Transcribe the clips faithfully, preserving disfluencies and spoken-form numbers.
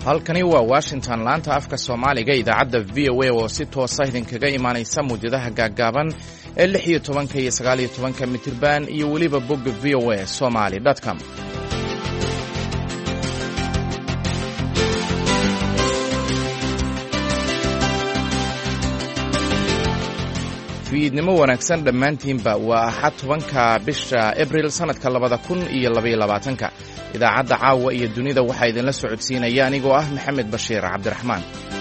halkani waa Washington laanta afka Soomaaliga idaacadda V O A oo si toos ah idinkaga imaanaysa muujadaha gaagaaban ee lix iyo tobanka iyo sagaal iyo tobanka mitirban iyo weliba bogga v o a somali dot com. fiidnimo wanaagsan dhammaantiinba waa axad tobanka bisha Abriil sanadka labada kun iyo labaiyo labaatanka. idaacadda caawa iyo dunida waxaa idinla socodsiinaya anigoo ah Maxamed Bashiir Cabdiraxmaan.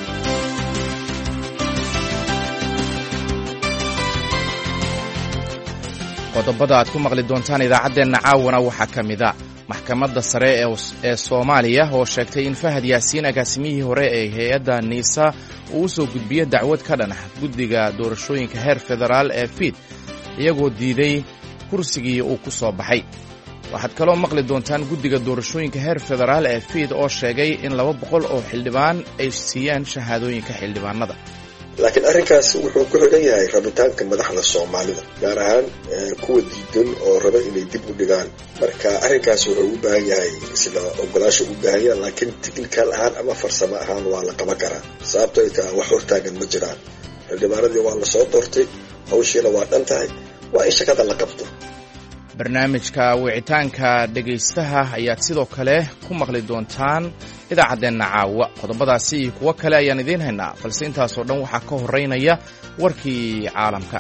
qodobada aad ku maqli doontaan idaacaddeenna caawana waxaa ka mid a maxkamadda sare ee Soomaaliya oo sheegtay in Fahad Yaasiin agaasimihii hore ee hay-adda niisa uu u soo gudbiyey dacwad ka dhan ah guddiga doorashooyinka heer federaal ee fiid iyagoo diiday kursigii uu ku soo baxay. waxaad kaloo maqli doontaan guddiga doorashooyinka heer federaal ee fiid oo sheegay in laba boqol oo xildhibaan ay siiyaan shahaadooyinka xildhibaanada. laakiin arrinkaas wuxuu ku xidhan yahay rabitaanka madaxda Soomaalida, gaar ahaan kuwa diidan oo raba inay dib u dhigaan. marka arrinkaas wuxuu u baahan yahay sida ogolaasho u baahan yahay, laakiin technical ahaan ama farsamo ahaan waa la qaban karaa. sababtoo ay tahay wax hortaagan ma jiraan. xildhibaanadii waa la soo doortay, hawshiina waa dhan tahay, waa in shaqada la qabto. barnaamijka wicitaanka dhegaystaha ayaad sidoo kale ku maqli doontaan idaacaddeenna caawa. qodobadaasi iyo kuwo kale ayaan idiin haynaa, balse intaasoo dhan waxaa ka horraynaya warkii caalamka.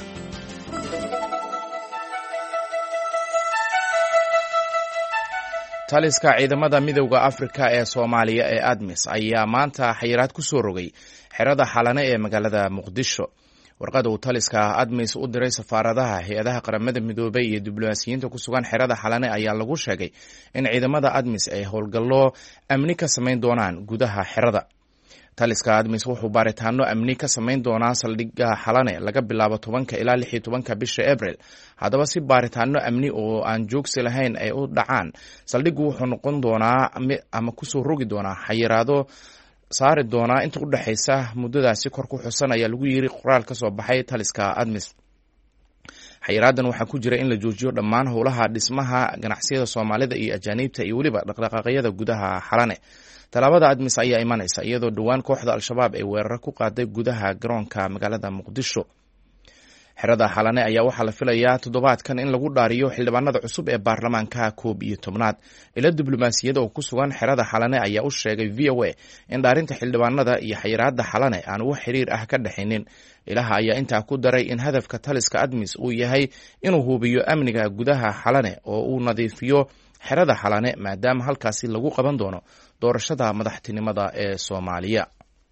taliska ciidamada midowda Afrika ee Soomaaliya ee ADMIS ayaa maanta xayiraad ku soo rogay xerada Xalane ee magaalada Muqdisho. warqada uu taliska ADMIS u diray safaaradaha hay-adaha qaramada midoobay iyo diblomaasiyiinta ku sugan xerada Xalane ayaa lagu sheegay in ciidamada ADMIS ay howlgallo amni ka samayn doonaan gudaha xerada. taliska ADMIS wuxuu baaritaano amni ka samayn doonaa saldhigga Xalane laga bilaabo tobanka ilaa lix iyo tobanka bisha Abriil. haddaba si baaritaano amni oo aan joogsi lahayn ay u dhacaan, saldhiggu wuxuu noqon doonaa ama kusoo rogi doonaa xayiraado saari doonaa inta u dhaxaysa muddadaasi kor ku xusan ayaa lagu yiri qoraal ka soo baxay taliska ADMIS. xayiraadan waxaa ku jira in la joojiyo dhammaan howlaha dhismaha ganacsiyada Soomaalida iyo ajaanibta iyo weliba dhaqdhaqaaqyada gudaha Xalane. talaabada ADMIS ayaa imanaysa iyadoo dhowaan kooxda Al-Shabaab ay weerar ku qaaday gudaha garoonka magaalada Muqdisho. xerada Xalane ayaa waxaa la filayaa toddobaadkan in lagu dhaariyo xildhibaanada cusub ee baarlamaanka koob iyo tobnaad. ilo diblomaasiyada oo ku sugan xerada Xalane ayaa u sheegay V O A in dhaarinta xildhibaanada iyo xayiraadda Xalane aan wax xiriir ah ka dhaxaynin. ilaha ayaa intaa ku daray in hadafka taliska ADMIS uu yahay inuu hubiyo amniga gudaha Xalane oo uu nadiifiyo xerada Xalane maadaama halkaasi lagu qaban doono doorashada madaxtinimada ee Soomaaliya.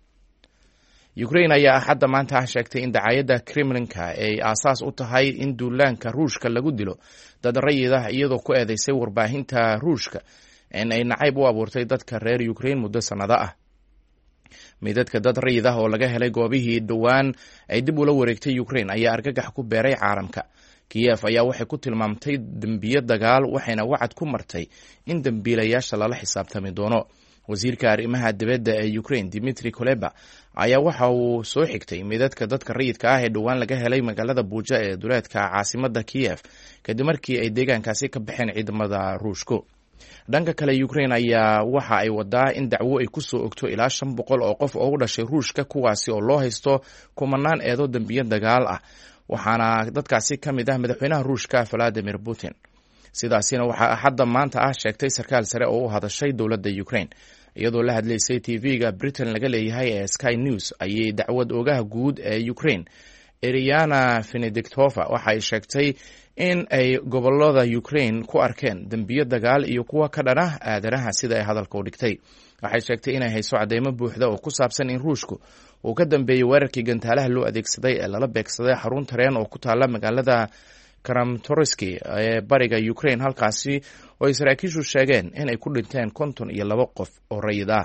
Ukraine ayaa axadda maanta ah sheegtay in dacaayadda Kremlinka ay aasaas u tahay in duulaanka Ruushka lagu dilo dad rayid ah, iyadoo ku eedeysay warbaahinta Ruushka in ay nacayb u abuurtay dadka reer Ukraine muddo sannado ah. meydadka dad rayid ah oo laga helay goobihii dhowaan ay dib ula wareegtay Ukraine ayaa argagax ku beeray caalamka. Kiev ayaa waxay ku tilmaamtay dembiyo dagaal, waxayna wacad ku martay in dembiilayaasha lala xisaabtami doono. wasiirka arrimaha dibadda ee Ukraine Dmitry Kuleba ayaa waxa uu soo xigtay meydadka dadka rayidka ah ee dhowaan laga helay magaalada Buuja ee duleedka caasimadda Kiev kadib markii ay deegaankaasi ka baxeen ciidamada Ruushku. dhanka kale Ukraine ayaa waxa ay wadaa in dacwo ay ku soo ogto ilaa shan boqol oo qof oo u dhashay Ruushka, kuwaasi oo loo haysto kumanaan eedo dembiyo dagaal ah, waxaana dadkaasi ka mid ah madaxweynaha Ruushka Vladimir Putin. sidaasina waxaa hadda maanta ah sheegtay sarkaal sare oo u hadashay dowladda Ukraine. iyadoo la hadlaysay T V-ga Britain laga leeyahay ee Sky News ayay dacwad oogaha guud ee Ukraine Eriana Fenediktova waxa ay sheegtay in ay gobolada Ukraine ku arkeen dembiyo dagaal iyo kuwa ka dhan ah aadanaha sida ay hadalka u dhigtay. waxay sheegtay inay hayso cadeymo buuxda oo ku saabsan in Ruushku uu ka dambeeyey weerarkii gantaalaha loo adeegsaday ee lala beegsaday xarun tareen oo ku taala magaalada Kramatorski ee bariga Ukraine, halkaasi oo ay saraakiishu sheegeen in ay ku dhinteen konton iyo laba qof oo rayid ah.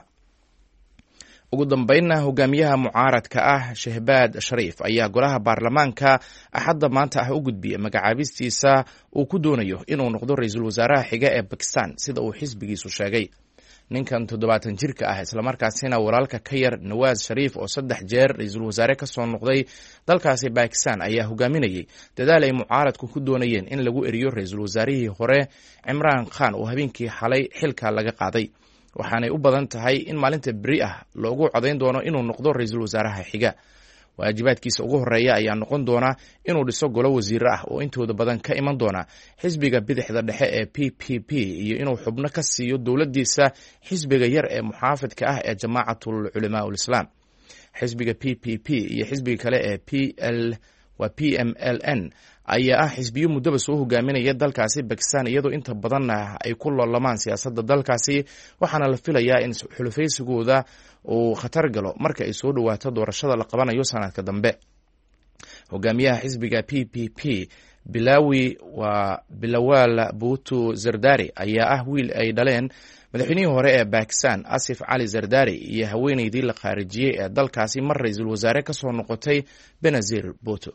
ugu dambeynna hogaamiyaha mucaaradka ah Shehbaz Sharif ayaa golaha baarlamaanka axadda maanta ah u gudbiyey magacaabistiisa uu ku doonayo inuu noqdo ra-iisul wasaaraha xiga ee Pakistan sida uu xisbigiisu sheegay. ninkan toddobaatan jirka ah islamarkaasina walaalka ka yar Nawaz Sharif oo saddex jeer ra-iisul wasaare ka soo noqday dalkaasi Pakistan ayaa hogaaminayay dadaal ay mucaaradku ku doonayeen in lagu eriyo ra-iisul wasaarihii hore Imran Khan oo habeenkii xalay xilka laga qaaday. waxaanay u badan tahay in maalinta beri ah loogu codayn doono inuu noqdo ra-iisul wasaaraha xiga. waajibaadkiisa ugu horeeya ayaa noqon doona inuu dhiso golo wasiire ah oo intooda badan ka iman doona xisbiga bidixda dhexe ee p p p iyo inuu xubno ka siiyo dowladdiisa xisbiga yar ee muxaafidka ah ee jamaacatul culamaa ul islaam. xisbiga p p p iyo xisbiga kale ee p l waa p m l n ayaa ah xisbiyo muddaba soo hogaaminaya dalkaasi Bakistan, iyadoo inta badanna ay ku loolamaan siyaasadda dalkaasi, waxaana la filayaa in xulufaysigooda uu khatar galo marka ay soo dhawaato doorashada la qabanayo sanadka dambe. hogaamiyaha xisbiga p p p bilawi waa Bilawal Bhutto Zardari ayaa ah wiil ay dhaleen madaxweynihii hore ee Bakistan Asif Ali Zardari iyo haweeneydii la khaarijiyey ee dalkaasi mar ra-iisul wasaare ka soo noqotay Benazir Bhutto.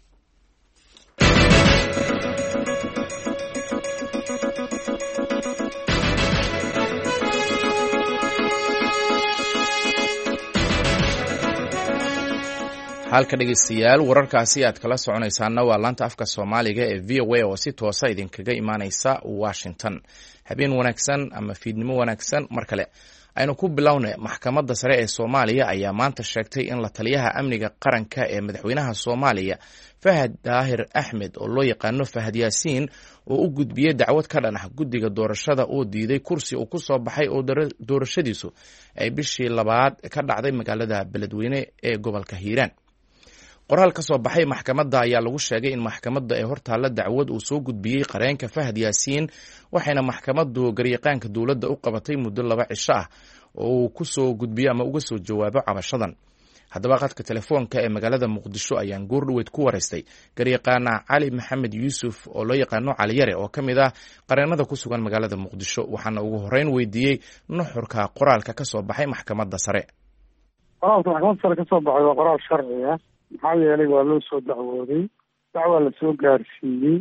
halka dhegeystayaal wararkaasi aad kala soconaysaana waa laanta afka Soomaaliga ee V O A oo si toosa idinkaga imaaneysa Washington. habeen wanaagsan ama fiidnimo wanaagsan mar kale. aynu ku bilownay maxkamadda sare ee Soomaaliya ayaa maanta sheegtay in la taliyaha amniga qaranka ee madaxweynaha Soomaaliya Fahad Daahir Ahmed oo loo yaqaano Fahad Yaasiin oo u gudbiyay dacwad ka dhan ah guddiga doorashada oo diiday kursi uu ku soo baxay oo doorashadiisu ay bishii labaad ka dhacday magaalada Beledweyne ee gobolka Hiiraan. qoraal ka soo baxay maxkamadda ayaa lagu sheegay in maxkamadda ay hortaalla dacwad uu soo gudbiyey qareenka Fahad Yaasiin, waxayna maxkamaddu garyaqaanka dowladda u qabatay muddo laba cisho ah oo uu ku soo gudbiyo ama uga soo jawaabo cabashadan. haddaba qadka telefoonka ee magaalada Muqdisho ayaan goordhoweyd ku waraystay garyaqaana Cali Maxamed Yuusuf oo loo yaqaano Cali Yare oo ka mid ah qareennada ku sugan magaalada Muqdisho, waxaana ugu horreyn weydiiyey nuxurka qoraalka ka soo baxay maxkamadda sare. qoraalka maxkamadda sare ka soo baxay waa qoraal sharci ah, maxaa yeelay waa loo soo dacwooday, dacwa la soo gaarsiiyey.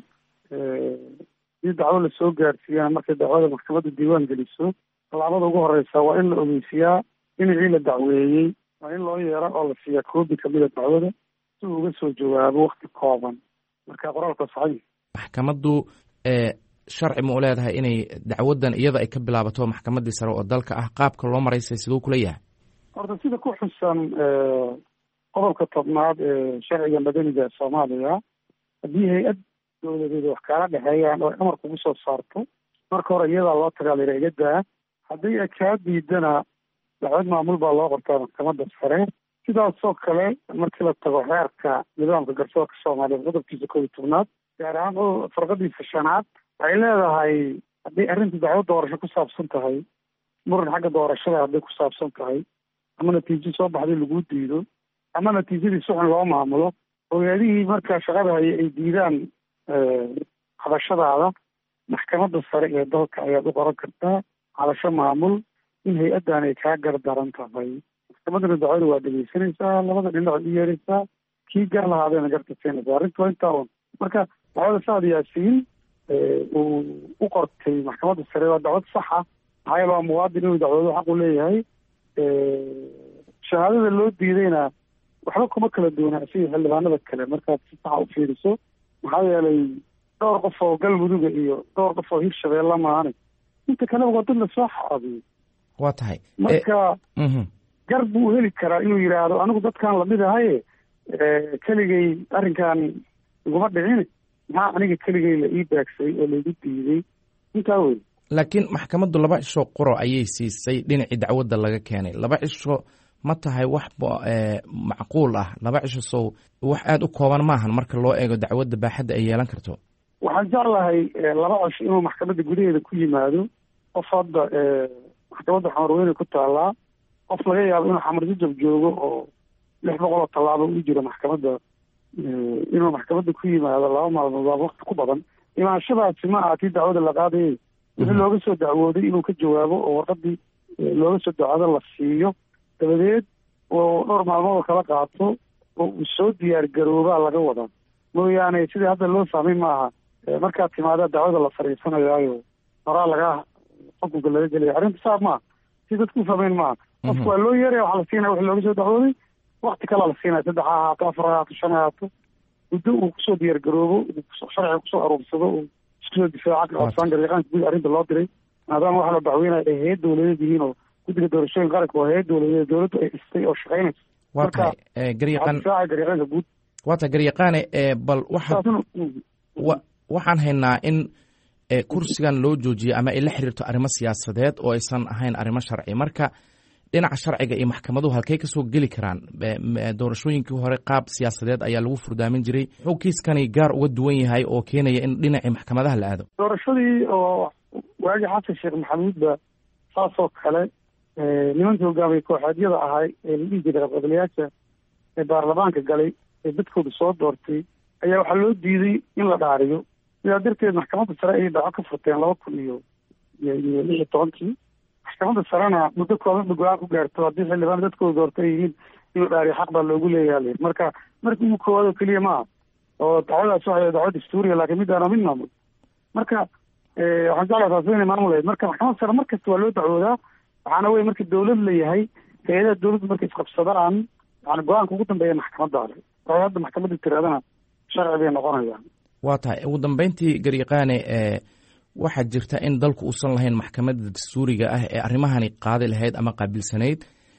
si dacwo la soo gaarsiiyana markay dacwada maxkamadda diiwaan geliso, tallaabada ugu horeysa waa in la ogeysiyaa dhinacii la dacweeyey, waa in loo yeero oo la siiyaa koobi kamida dacwada si uu uga soo jawaabo wakti kooban. marka qoraalka saxiix. maxkamaddu sharci ma u leedahay inay dacwadan iyada ay ka bilaabato maxkamaddii sare oo dalka ah? qaabka loo maraysay siduu kula yahay? horta sida ku xusan qodobka tobnaad ee sharciga madaniga ee Soomaaliya, haddii hay-ad dowladeed wax kala dhexeeyaan oo amar kugu soo saarto, marka hore iyadaa loo tagaa la egadaa. haddii ay kaa diidana dacwad maamul baa loo qortaa maxkamadda sare. sidaasoo kale markii la tago xeerka nidaamka garsoorka Soomaaliya qodobkiisa koob iyo tobnaad gaar ahaan farqadiisa shanaad, waxay leedahay haddii arrinta dacwad doorasho ku saabsan tahay, muran xagga doorashada hadday ku saabsan tahay, ama natiijo soo baxday lagu diido, ama natiijadii si xun loo maamulo, ogaadihii markaa shaqada haya ay diidaan hadashadaada, maxkamadda sare ee dalka ayaad u qoran kartaa hadasho maamul in hay-addan ay kaa gardaran tahay. maxkamaddana dacwada waa dhegeysanaysaa, labada dhinac u yeeraysaa, kii gar lahaadeena garta siinaysaa. arrinta waa intaa un. marka dacwada Fahad Yaasiin uu u qortay maxkamadda sare waa dacwad saxa, maxaa yeele waa muwaadin inuu dacwado xaq u leeyahay. shahaadada loo diidayna waxba kuma kala duwana sida xildhibaanada kale markaad si saxa u fiiriso, maxaa yeelay dhowr qof oo galmuduga iyo dhowr qof oo hirshabeelle maahane inta kaleba waa dad lasoo xaabiyo. waa tahay marka gar buu heli karaa inuu yidhaahdo anigu dadkaan lamid ahaye keligay arrinkan iguma dhicin, maxaa aniga keligay la ii baagsay oo laigu diiday, intaa wey. laakiin maxkamaddu laba cisho qoro ayay siisay dhinacii dacwadda laga keenay. laba cisho ma tahay wax macquul ah? laba cisho sow wax aada u kooban maahan marka loo eego dacwadda baaxadda ay yeelan karto. waxaan jeclahay laba cisho inuu maxkamadda gudaheeda ku yimaado. qof hadda maxkamadda xamarweyne ku taallaa, qof laga yaabo inuu xamarjajab joogo oo lix boqol oo tallaabo u jiro maxkamadda, inuu maxkamadda ku yimaado laba maalmood waa wakti ku badan. imaanshadaasi ma aha tii dacwada la qaadayay, wixii looga soo dacwooday inuu ka jawaabo oo warqadii looga soo dacwado la siiyo, dabadeed oo dhowr maalmood oo kala qaato oo uu soo diyaar garoobaa laga wadaa, mooyaane sidii hadda loo fahmay maaha markaad timaada dacwada la fariisanayaayo horaa lagaa xukunka laga gelaya. arrinta saab maaha, si dadku u fahmeyn maaha. qofku waa loo yeeraya, waxaa la siinaya wixii looga soo dacwooday, wakti kalaa la siinaya, saddex ha ahaato, afar ha ahaato, shan ha ahaato, muddo uu kusoo diyaar garoobo, sharciga kusoo aruursado, uu iskusoo difaaca ka qabsaan garyaqaanka guud arrinta loo diray, maadaama waxa la dacweynaya ay hayad dowladeed yihiin oo guddiga doorashooyin qaranka waa hayad dowladeed dowladdu ay dhistay oo shaqaynaysa waa tahay garyaqaan garyaqaanka guud waa tahay garyaqaane bal waxa wa waxaan haynaa in kursigan loo joojiyey ama ay la xiriirto arrimo siyaasadeed oo aysan ahayn arrimo sharci marka dhinaca sharciga iyo maxkamaduhu halkay kasoo geli karaan doorashooyinkii hore qaab siyaasadeed ayaa lagu furdaamin jiray muxuu kiiskani gaar uga duwan yahay oo keenaya in dhinacii maxkamadaha la aado doorashadii oo waagii xasan sheekh maxamuud ba saasoo kale nimankii hogaamiyey kooxeedyada ahay ee la dhihi jiray qabqablayaasha ee baarlamaanka galay ee dadkooda soo doortay ayaa waxaa loo diiday in la dhaariyo sidaa darteed maxkamadda sare ayay dhaco ka furteen laba kun iyo iyo lix iyo tobankii maxkamadda sarena muddo kooban ba go-aan ku gaarto haddii xildhibaan dadkooda doorta ay yihiin inuu dhaariyo xaq baa loogu leeyahay marka markii ugu koowaad oo keliya maaha oo dacwadaas waxay dacwo dastuuriya laakiin midaana mid maamul marka waxaan jeclaa taasi inay maamulayd marka maxkamadda sare mar kasta waa loo dacwoodaa waxaana wey marka dawlad la yahay hay-adaha dawladda markay isqabsadaan yani go-aanka ugu dambeeya maxkamadda ale waxay hadda maxkamadda tiraadana sharci bay noqonayaan waa tahay ugu dambeyntii garyaqaane waxaa jirta in dalku uusan lahayn maxkamadda dastuuriga ah ee arrimahani qaadi lahayd ama qaabilsanayd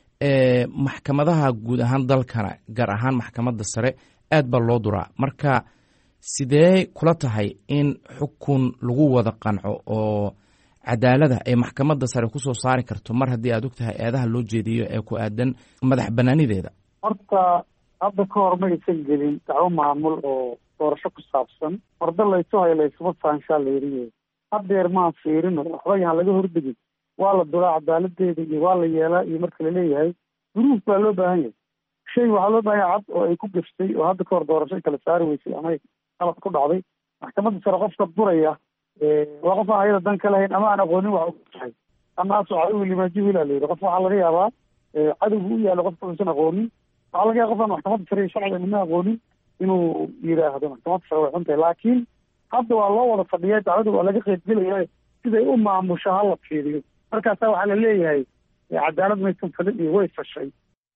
maxkamadaha guud ahaan dalkana gaar ahaan maxkamadda sare aad baa loo duraa marka sidee kula tahay in xukun lagu wada qanco oo cadaalada ay maxkamadda sare kusoo saari karto mar haddii aad og tahay eedaha loo jeediyo ee ku aadan madax banaanideeda horta hadda ka hor ma aysan gelin dacwo maamul oo doorasho ku saabsan warda laysu hayo laysuma saanshaa layiriye hadeer maan fiirino waxba yahaan laga hordegin waa la dulaa cadaaladeeda iyo waa la yeelaa iyo marka laleeyahay duruuf baa loo baahan yahay shay waxaa loo baahan yahay cad oo ay ku gaftay oo hadda ka hor doorasho kala saari weysay ama qalad ku dhacday maxkamadda sare qofka duraya waa qof aan ayada dan ka lahayn ama aan aqoonin wax u tahay ama asoo cadow limaajihila la yidhi qof waxaa laga yaabaa cadowgu u yaalo qofka uusan aqoonin waxaa laga yaaba qof aan maxkamadda sare iyo sharciga nima aqoonin inuu yidhaahdo maxkamadda sare way xuntahay laakiin hadda waa loo wada fadhiya dacwada waa laga qeybgelaya siday u maamusho hala fiiriyo markaasa waxaa la leeyahay cadaalad maysan falin iyo way fashay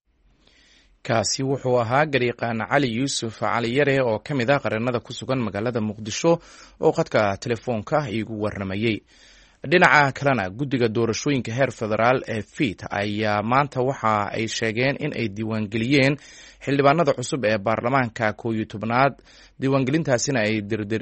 kaasi wuxuu ahaa garyaqaan cali yuusuf cali yare oo ka mid ah qareennada ku sugan magaalada muqdisho oo khadka telefoonka iigu warramayey dhinaca kalena guddiga doorashooyinka heer federaal ee fiit ayaa maanta waxa ay sheegeen in ay diiwaangeliyeen xildhibaanada cusub ee baarlamaanka koow iyo tobnaad diiwaangelintaasina ay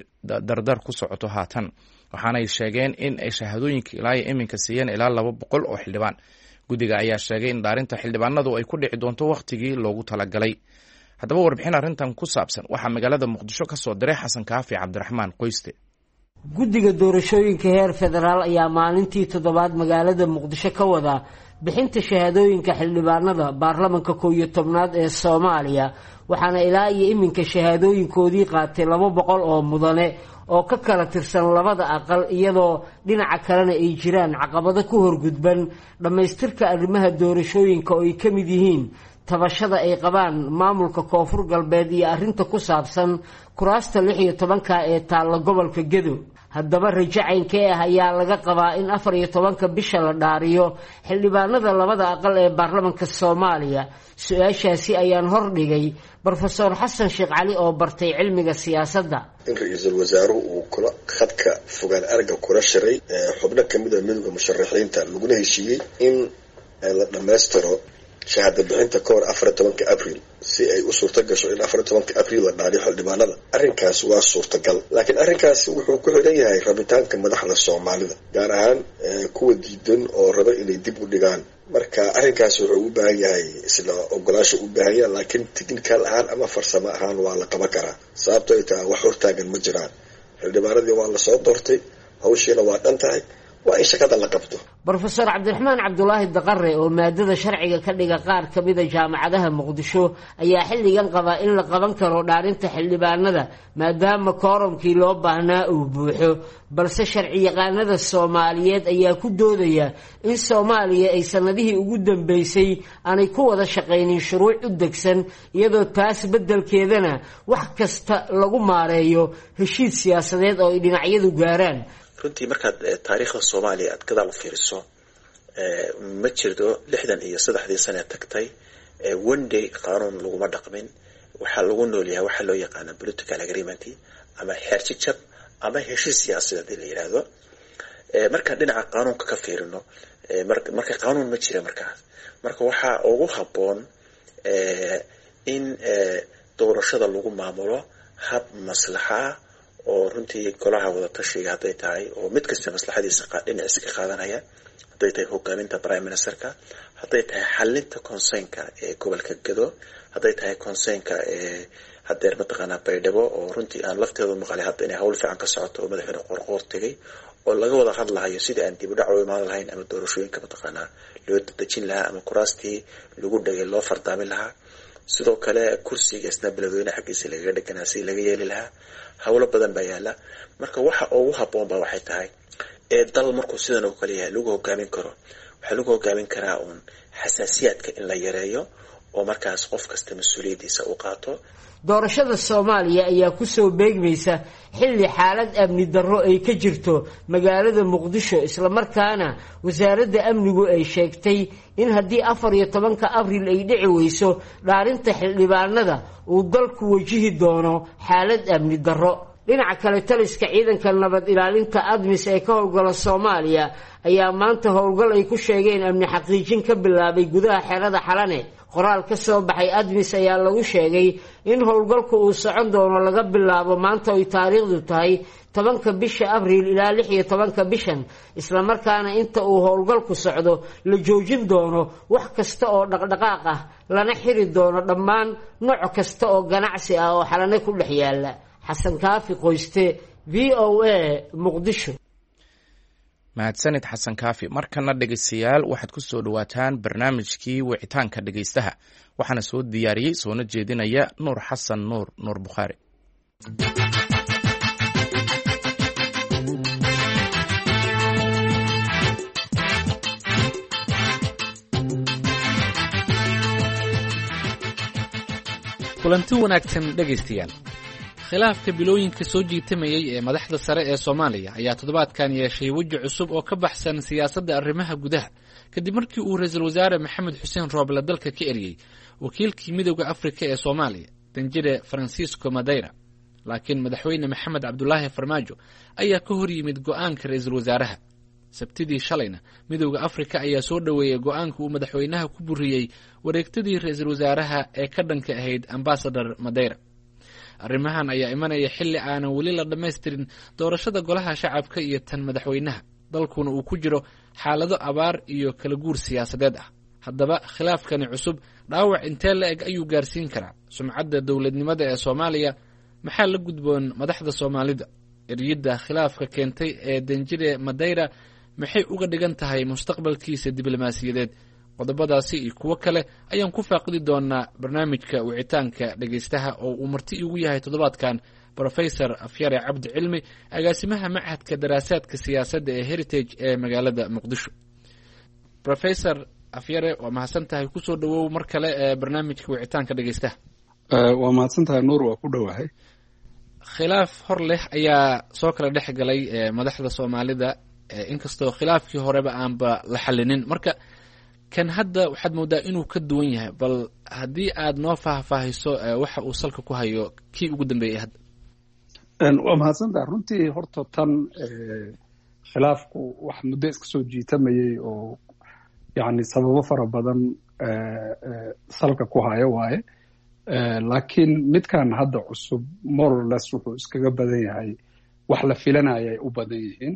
dardar ku socoto haatan waxaanay sheegeen in ay shahaadooyinka ilaa iyo iminka siiyeen ilaa laba boqol oo xildhibaan guddiga ayaa sheegay in dhaarinta xildhibaanadu ay ku dhici doonto wakhtigii loogu talagalay haddaba warbixin arrintan ku saabsan waxaa magaalada muqdisho ka soo diray xasan kaafi cabdiraxmaan qoyste guddiga doorashooyinka heer federaal ayaa maalintii toddobaad magaalada muqdisho ka wada bixinta shahaadooyinka xildhibaanada baarlamanka koow iyo tobnaad ee soomaaliya waxaana ilaa iyo iminka shahaadooyinkoodii qaatay laba boqol oo mudane oo ka kala tirsan labada aqal iyadoo dhinaca kalena ay jiraan caqabado ku horgudban dhammaystirka arrimaha doorashooyinka oo ay ka mid yihiin tabashada ay qabaan maamulka koonfur galbeed iyo arrinta ku saabsan kuraasta lix iyo tobanka ee taalla gobolka gedo haddaba rajo caynkee ah ayaa laga qabaa in afar iyo tobanka bisha la dhaariyo xildhibaanada labada aqal ee baarlamanka soomaaliya su-aashaasi ayaan hordhigay brofesor xasan sheekh cali oo bartay cilmiga siyaasadda in ra-iisul wasaaruhu uu kula khadka fogaan aragga kula shiray xubno kamid a midowda musharaxiinta laguna heshiiyey in la dhammaystiro shahaada bixinta ka hor afar iyo tobanka abril si ay u suurta gasho in afar iyo tobanka abril la dhaariyo xildhibaanada arrinkaas waa suurtagal laakiin arrinkaas wuxuu ku xidhan yahay rabitaanka madaxda soomaalida gaar ahaan kuwa diidan oo raba inay dib u dhigaan marka arrinkaas wuxuu u baahan yahay isla ogolaasha u baahan yahay laakiin technical ahaan ama farsamo ahaan waa la qaban karaa sababto ay tahay wax hortaagan ma jiraan xildhibaanadii waa la soo doortay hawshiina waa dhan tahay waa in shaqada la qabto brofesor cabdiraxmaan cabdulaahi daqare oo maadada sharciga ka dhiga qaar ka mida jaamacadaha muqdisho ayaa xilligan qabaa in la qaban karo dhaarinta xildhibaanada maadaama kooromkii loo baahnaa uu buuxo balse sharci yaqaanada soomaaliyeed ayaa ku doodaya in soomaaliya ay sanadihii ugu dambeysay aanay ku wada shaqaynin shuruuc u degsan iyadoo taas beddelkeedana wax kasta lagu maareeyo heshiis siyaasadeed oo ay dhinacyadu gaaraan runtii markaad taariikhda soomaaliya aad gadaal u fiiriso ma jirto lixdan iyo saddexdii sane tagtay one day qaanuun laguma dhaqmin waxaa lagu noolyahay waxaa loo yaqaana political agreement ama xeerjijab ama heshiis siyaasadeed la yidhaahdo marka dhinaca qaanuunka ka fiirino marka qaanuun ma jira markaas marka waxaa ugu habboon in doorashada lagu maamulo hab maslaxa oo runtii golaha wada tashiga hadday tahay oo mid kasta maslaxadiisa dhinaciisa ka qaadanaya hadday tahay hogaaminta prime ministerka hadday tahay xalinta concernka ee gobolka Gado hadday tahay concernka ee hadeer mataqaanaa Baydhabo oo runtii aan lafteedu maqalay hadda inay hawl fiican ka socoto oo madaxweyne qorqoor tagay oo laga wada hadlayo sidii aan dib u dhac u imaan lahayn ama doorashooyinka mataqaanaa loo dejin lahaa ama kuraastii lagu dhagay loo fardaamin lahaa sidoo kale kursiga isna beledweyne xaqiisa laga dhaganaa si laga yeeli lahaa hawlo badan baa yaala marka waxa ugu habboon baa waxay tahay ee dal markuu sidan oo kale yahay lagu hogaamin karo waxa lagu hogaamin karaa uun xasaasiyadka in la yareeyo oo markaas qof kasta mas'uuliyadiisa uu qaato doorashada Soomaaliya ayaa ku soo beegmaysa xilli xaalad amni darro ay ka jirto magaalada Muqdisho isla markaana wasaaradda amnigu ay sheegtay in haddii afar iyo tobanka abriil ay dhici weyso dhaarinta xildhibaanada uu dalku wajihi doono xaalad amni darro dhinaca kale taliska ciidanka nabad ilaalinta ADMIS ee ka howlgala Soomaaliya ayaa maanta howlgal ay ku sheegeen amni xaqiijin ka bilaabay gudaha xerada Xalane qoraal ka soo baxay ADMIS ayaa lagu sheegay in howlgalku uu socon doono laga bilaabo maanta oo taariikhdu tahay tobanka bisha abriil ilaa lix iyo tobanka bishan isla markaana inta uu howlgalku socdo la joojin doono wax kasta oo dhaqdhaqaaq ah lana xiri doono dhammaan nooc kasta oo ganacsi ah oo Xalane ku dhex yaala xasan kaafi qoyste V O A Muqdisho mahadsanid xasan kaafi markana dhegeystayaal waxaad ku soo dhawaataan barnaamijkii wicitaanka dhegeystaha waxaana soo diyaariyey soona jeedinaya nuur xasan nuur nuur bukhaari kulanti wanaagsan dhegeystayaal khilaafka bilooyinka soo jiitamayay ee madaxda sare ee Soomaaliya ayaa toddobaadkan yeeshay waji cusub oo ka baxsan siyaasadda arrimaha gudaha kadib markii uu ra'iisul wasaare Maxamed Xuseen Roble dalka ka eriyay wakiilkii midowga Afrika ee Soomaaliya Danjire Francisco Madeira laakiin madaxweyne Maxamed Cabdullaahi Farmaajo ayaa ka hor yimid go'aanka ra'iisul wasaaraha sabtidii shalayna midowga Afrika ayaa soo dhaweeyay go'aanka uu madaxweynaha ku buriyay wareegtadii ra'iisul wasaaraha ee ka dhanka ahayd Ambassador Madeira arrimahan ayaa imanaya xilli aanan weli la dhammaystirin doorashada golaha shacabka iyo tan madaxweynaha dalkuna uu ku jiro xaalado abaar iyo kala guur siyaasadeed ah haddaba khilaafkani cusub dhaawac intee la eg ayuu gaarsiin karaa sumcadda dowladnimada ee Soomaaliya maxaa la gudboon madaxda Soomaalida eriyada khilaafka keentay ee Danjire Madeira maxay uga dhigan tahay mustaqbalkiisa diblomaasiyadeed qodobadaasi iyo kuwa kale ayaan ku faaqidi doonaa barnaamijka wicitaanka dhageystaha oo uu marti ugu yahay toddobaadkan Professor Afyare Cabdi Cilmi agaasimaha Machadka Daraasaadka Siyaasadda ee Heritage ee magaalada Muqdisho. Professor Afyare waa mahadsantahay ku soo dhawow mar kale ee barnaamijka wicitaanka dhageystaha. waa mahadsantahay Nuur waa ku dhawahay. khilaaf hor leh ayaa soo kala dhex galay madaxda Soomaalida inkastoo khilaafkii horeba aanba la xalinin marka kan hadda waxaad moodaa inuu ka duwan yahay bal haddii aad noo faahfaahiso waxa uu salka ku hayo kii ugu dambeeyay hadda waa mahadsantahay runtii horta tan khilaafku wax muddo iska soo jiitamayay oo yacni sababo fara badan salka ku hayo waaye laakiin midkan hadda cusub more or less wuxuu iskaga badan yahay wax la filanaya ay u badan yihiin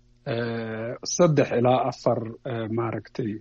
saddex ilaa afar maaragtay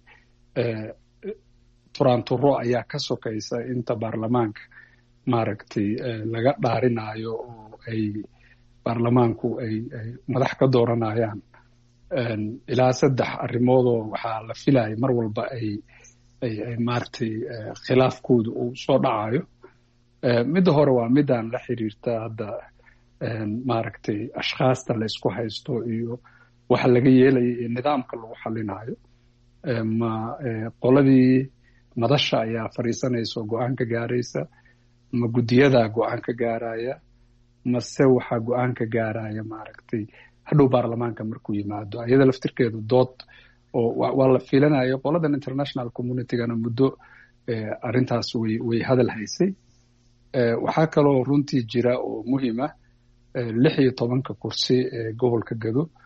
turaanturo ayaa ka sokaysa inta baarlamaanka maaragtay laga dhaarinayo oo ay baarlamaanku ay ay madax ka dooranayaan ilaa saddex arrimoodoo waxaa la filaya mar walba ay ay ay maaragtay khilaafkooda uu soo dhacayo midda hore waa midaan la xiriirta hadda maaragtay ashkhaasta la isku haysto iyo waxa laga yeelaya iyo nidaamka lagu xalinayo ma qoladii madasha ayaa fariisanaysa oo go-aan ka gaaraysa ma guddiyadaa go-aan ka gaaraya mase waxaa go-aan ka gaaraya maaragtay hadhow baarlamaanka markuu yimaado iyada laftirkeedu dood oo waa la fiilanayo qoladan international communitygana muddo arrintaas way way hadal haysay waxaa kaloo runtii jira oo muhiima lix iyo tobanka kursi ee gobolka Gado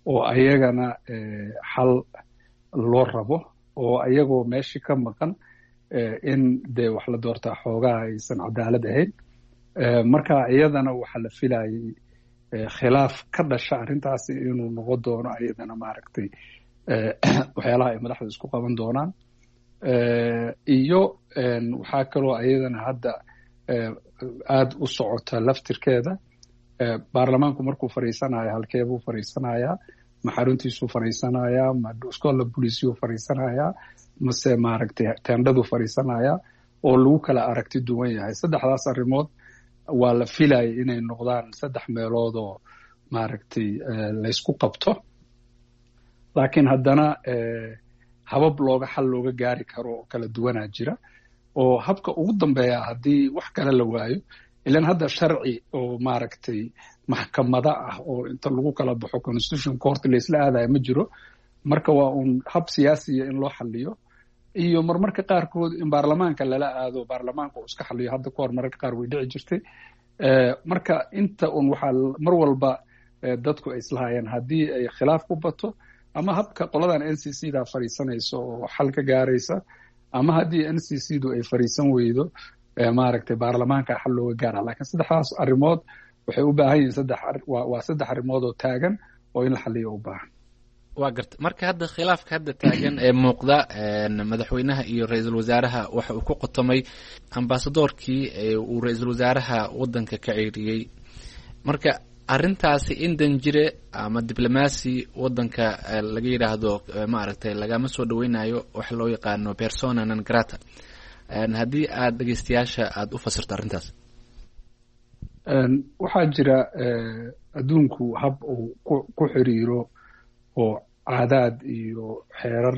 oo ayagana xal loo rabo oo ayagoo meeshii ka maqan in dee wax la doortaa xoogaa aysan cadaalad ahayn. marka iyadana waxaa la filayay khilaaf ka dhasha arrintaasi inuu noqon doono iyadana maaragtay waxyaalaha ay madaxda isku qaban doonaan. iyo waxaa kaloo iyadana hadda aada u socota laftirkeeda, baarlamaanku markuu fadhiisanayo halkeebuu fadhiisanayaa, ma xaruntiisuu fadhiisanayaa, ma iskoola booliisiyuu fadhiisanayaa, mase maaragtay teendhaduu fadhiisanayaa, oo lagu kala aragti duwan yahay. saddexdaas arrimood waa la filayay inay noqdaan saddex meelood oo maaragtay laysku qabto, laakiin haddana habab looga xal looga gaari karo oo kala duwanaa jira. oo habka ugu dambeeya haddii wax kale la waayo, ilan hadda sharci oo maaragtay maxkamada ah oo inta lagu kala baxo constitution court laysla aadaya ma jiro. marka waa uun hab siyaasiya in loo xaliyo, iyo marmarka qaarkood in baarlamaanka lala aado, baarlamaanka uu iska xaliyo. hadda kahor mararka qaar way dhici jirtay. marka inta un waxaa mar walba dadku ay islahayeen haddii ay khilaaf ku bato, ama habka qoladan N C C da fadhiisanayso oo xal ka gaaraysa, ama haddii N C C du ay fadhiisan weydo maaragtay baarlamaanka xal looga gaara. laakiin saddexdaas arrimood waxay u baahan yihiin saddex waa saddex arrimood oo taagan oo in la xaliyo u baahan. waa garta. marka hadda khilaafka hadda taagan ee muuqda madaxweynaha iyo ra-iisul wasaaraha waxa uu ku qotomay ambasadoorkii uu ra-iisul wasaaraha waddanka ka ceyriyey. marka arrintaasi in danjire ama diblomaasi waddanka laga yidhaahdo maaragtay lagama soo dhaweynayo wax loo yaqaano persona non grata. haddii aad dhegeystayaasha aada u fasirto arrintaas. waxaa jira adduunku hab uu ku xiriiro oo caadaad iyo xeerar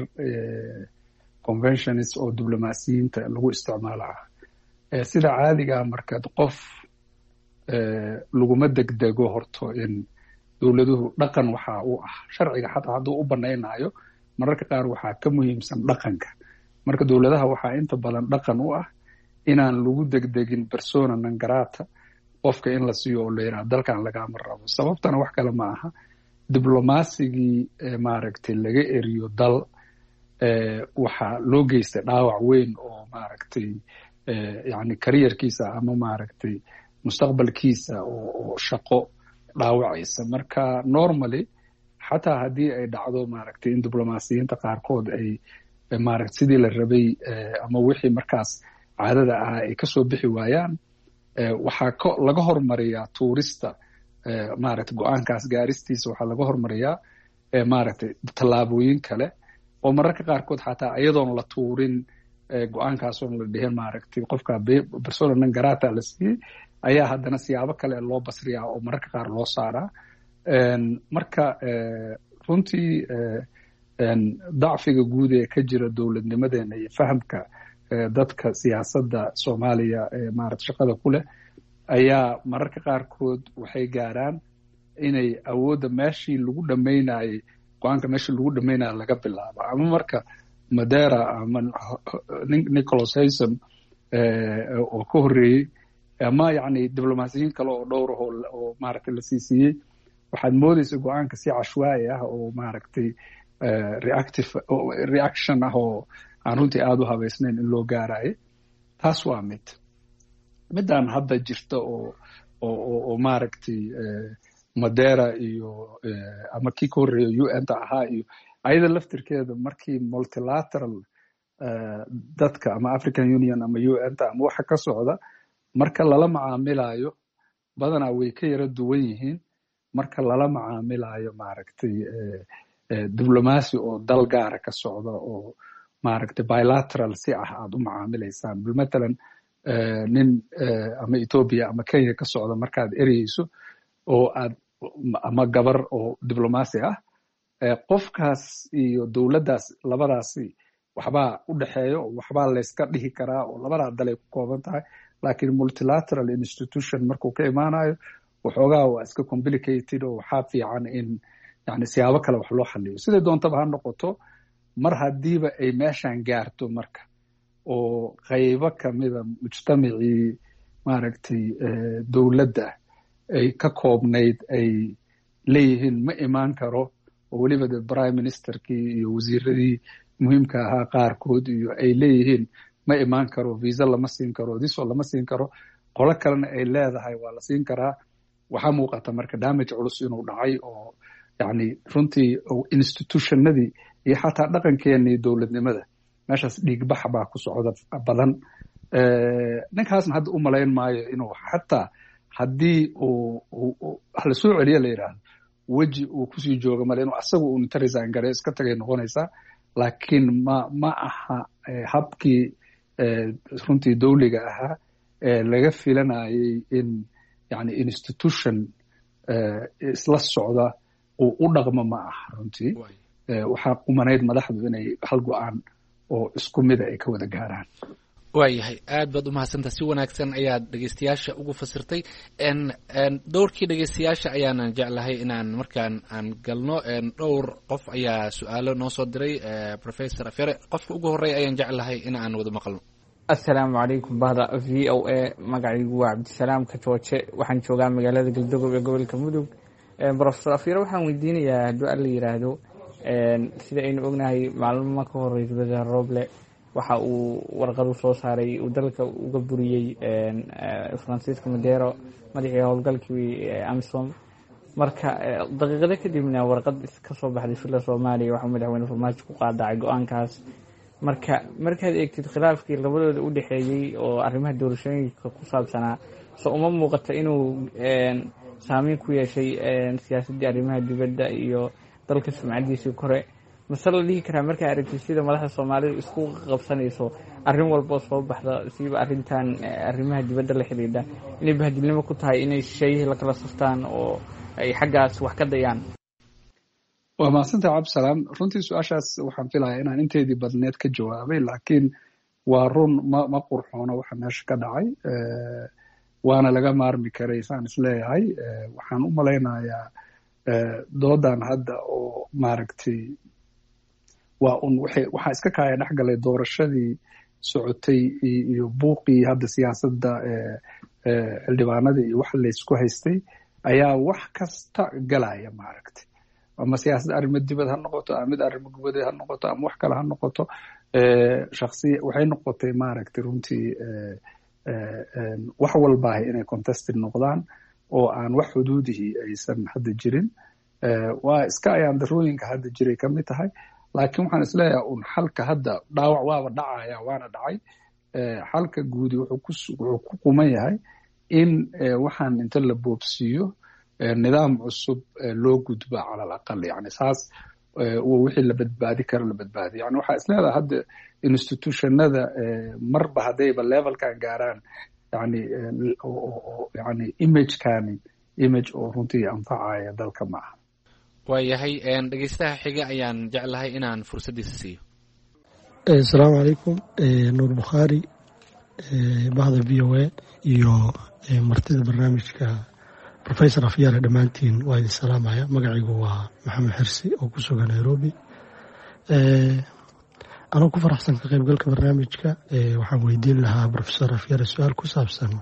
conventions oo diblomaasiyiinta lagu isticmaalaa. sida caadigaa markaad qof laguma degdego horto in dowladuhu dhaqan waxaa u ah sharciga xataa hadduu u banaynayo mararka qaar waxaa ka muhiimsan dhaqanka. marka dowladaha waxaa inta badan dhaqan u ah inaan lagu degdegin persona non grata qofka in la siiyo oo la yidhaha dalkan lagama rabo. sababtana wax kale ma aha, diblomasigii maaragtay laga eriyo dal waxaa loo geystay dhaawac weyn oo maaragtay yani kariyarkiisa ama maaragtay mustaqbalkiisa oo shaqo dhaawacaysa. marka normally xataa haddii ay dhacdo maaragtay in diblomaasiyiinta qaarkood ay maaragtay sidii la rabay ama wixii markaas caadada ahaa ay kasoo bixi waayaan, waxaa ko laga hormariyaa tuurista maaragtay go-aankaas gaaristiisa waxaa laga hormariyaa maaragtay tallaabooyin kale oo mararka qaarkood xataa iyadoon la tuurin go-aankaasoon la dhihin maaragtay qofka persona non grata la siiyey ayaa haddana siyaabo kale loo basriyaa oo mararka qaar loo saaraa. marka runtii dacfiga guud ee ka jira dowladnimadeena iyo fahamka dadka siyaasadda Soomaaliya ee maaragtay shaqada ku leh ayaa mararka qaarkood waxay gaaraan inay awoodda meeshii lagu dhammaynayay go-aanka meeshii lagu dhammaynaya laga bilaabo. ama marka Madeira ama Nicholas Haysom oo ka horreeyey, ama yacni diblomaasiyiin kale oo dhowr ah oo maaragtay la siisiyey, waxaad moodaysa go-aanka si cashwaa'i ah oo maaragtay reactive reaction ah oo aan runtii aada u habeysnayn in loo gaarayo. taas waa mid midaan hadda jirta oo oo oo maaragtay Madeira iyo ama kii ka horreeya U N ta ahaa iyo ayada laftirkeeda markii multilateral dadka ama African Union ama U N ta ama waxa ka socda marka lala macaamilayo badanaa way ka yara duwan yihiin marka lala macaamilayo maaragtay diblomaasi oo dal gaara ka socda oo maaragtay bilateral si ah aad u macaamilaysaan. bilmatalan nin ama Ethiopia ama Kenya ka socda markaad ereyeyso oo aad ama gabar oo diblomaasi ah, qofkaas iyo dowladdaas labadaasi waxbaa u dhexeeyo, waxbaa layska dhihi karaa oo labadaa dalay ku kooban tahay. laakiin multilateral institution markuu ka imaanayo waxoogaa waa iska complicated oo waxaa fiican in yani siyaabo kale wax loo xaliyo. siday doontaba ha noqoto, mar haddiiba ay meeshan gaarto marka oo qaybo kamida mujtamacii maaragtay dowladda ay ka koobnayd ay leeyihiin ma imaan karo oo weliba de prime ministerkii iyo wasiiradii muhiimka ahaa qaarkood iyo ay leeyihiin ma imaan karo, visa lama siin karo, diso lama siin karo, qolo kalena ay leedahay waa la siin karaa. waxaa muuqata marka damage culus inuu dhacay oo yani runtii institutionadii iyo xataa dhaqankeenii dowladnimada meeshaas dhiigbaxa baa ku socda badan. ninkaasna hadda u malayn maayo inuu xataa haddii uu la soo celiya la yidhaahdo weji uu kusii jooga male inuu asaga uu inta resign gare iska tagay noqonaysaa. laakiin ma ma aha habkii runtii dawliga ahaa laga filanayay in yani institution isla socda uu u dhaqmo ma aha runtii. waxaa qumanayd madaxdu inay hal go-aan oo isku mida ay ka wada gaaraan. waayahay, aad baad u mahadsantaha. si wanaagsan ayaad dhegeystayaasha ugu fasirtay. dhowrkii dhegeystayaasha ayaanan jeclahay inaan markaan aan galno. dhowr qof ayaa su-aalo noo soo diray professor Afyare. qofka ugu horreeya ayaan jeclahay in aan wada maqalno. assalaamu calaykum bahda v o a. magacaygu waa cabdisalaam kajooje, waxaan joogaa magaalada galdogob ee gobolka mudug. professor Afyare, waxaan weydiinayaa hadduu alla yidhaahdo, sida aynu ognahay maalmo ka hor ra-iisul wasaare Roble waxa uu warqadu soo saaray uu dalka uga buriyey Francisco Madero, madaxii howlgalkii AMISOM. marka daqiiqado kadibna warqad ka soo baxday filla Soomaaliya waxaa madaxweyne Farmaajo ku qaadacay go-aankaas. marka markaad eegtid khilaafkii labadooda u dhexeeyey oo arrimaha doorashooyinka ku saabsanaa, so uma muuqata inuu saameyn ku yeeshay siyaasaddii arrimaha dibadda iyo dalka sumcadiisii kore. mase la dhihi karaa markaa aragtid sida madaxda Soomaalidu isku qabsanayso arrin walba oo soo baxda, siiba arrintan arrimaha dibadda la xidhiidha, inay bahadilnimo ku tahay inay shisheeyihii la kala saftaan oo ay xaggaas wax ka dayaan? waa mahadsantahay cabdisalaam. runtii su-aashaas waxaan filayaa inaan inteedii badneed ka jawaabay, laakiin waa run ma ma qurxoono waxa meesha ka dhacay, waana laga maarmi karay saan isleeyahay. waxaan u malaynayaa doodan hadda oo maaragtay waa un waxaa iska kaaya dhex galay doorashadii socotay iyo buuqii hadda siyaasadda xildhibaanadii iyo wax laysku haystay ayaa wax kasta galaya maaragtay. ama siyaasadda arrimo dibad ha noqoto, ama mid arrimo gubadeed ha noqoto, ama wax kale ha noqoto. shakhsiya waxay noqotay maaragtay runtii wax walbaahay inay contested noqdaan oo aan wax xuduudihii aysan hadda jirin. waa iska ayaan darooyinka hadda jiray ka mid tahay. laakiin waxaan isleeyahay un xalka hadda dhaawac waaba dhacaya, waana dhacay. xalka guudi wuxuu ku quman yahay in waxaan inta la boobsiiyo nidaam cusub loo gudba cala alaqal. yani saas wixii la badbaadi karo la badbaadiyo. yani waxaa isleedahay hadda institutionada marba haddayba levelkan gaaraan, yani yani imagekani image oo runtii anfacaya dalka ma aha. waayahay, dhegeystaha xiga ayaan jeclahay inaan fursaddiisa siiyo. asalaamu calaykum. nuur bukhaari, bahda v o a iyo martida barnaamijka professor Afyare, dhammaantiin waa idin salaamaya. magacaygu waa maxamed xirsi oo ku sugan Nairobi. anoo ku faraxsan ka qaybgalka barnaamijka, waxaan weydiin lahaa professor Afyare su-aal ku saabsan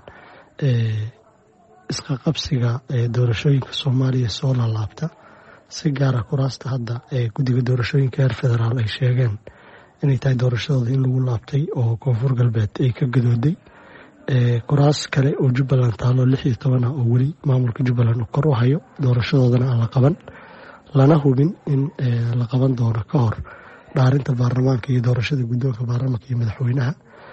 iska qabsiga doorashooyinka Soomaaliya soo laalaabta, si gaara kuraasta hadda ee guddiga doorashooyinka heer federaal ay sheegeen inay tahay doorashadooda in lagu laabtay oo koonfur galbeed ay ka gadooday. kuraas kale oo Jubbaland taalo lix iyo toban ah oo weli maamulka Jubbaland uu kor u hayo, doorashadoodana aan la qaban, lana hubin in la qaban doono ka hor dhaarinta baarlamaanka iyo doorashada guddoonka baarlamaanka iyo madaxweynaha.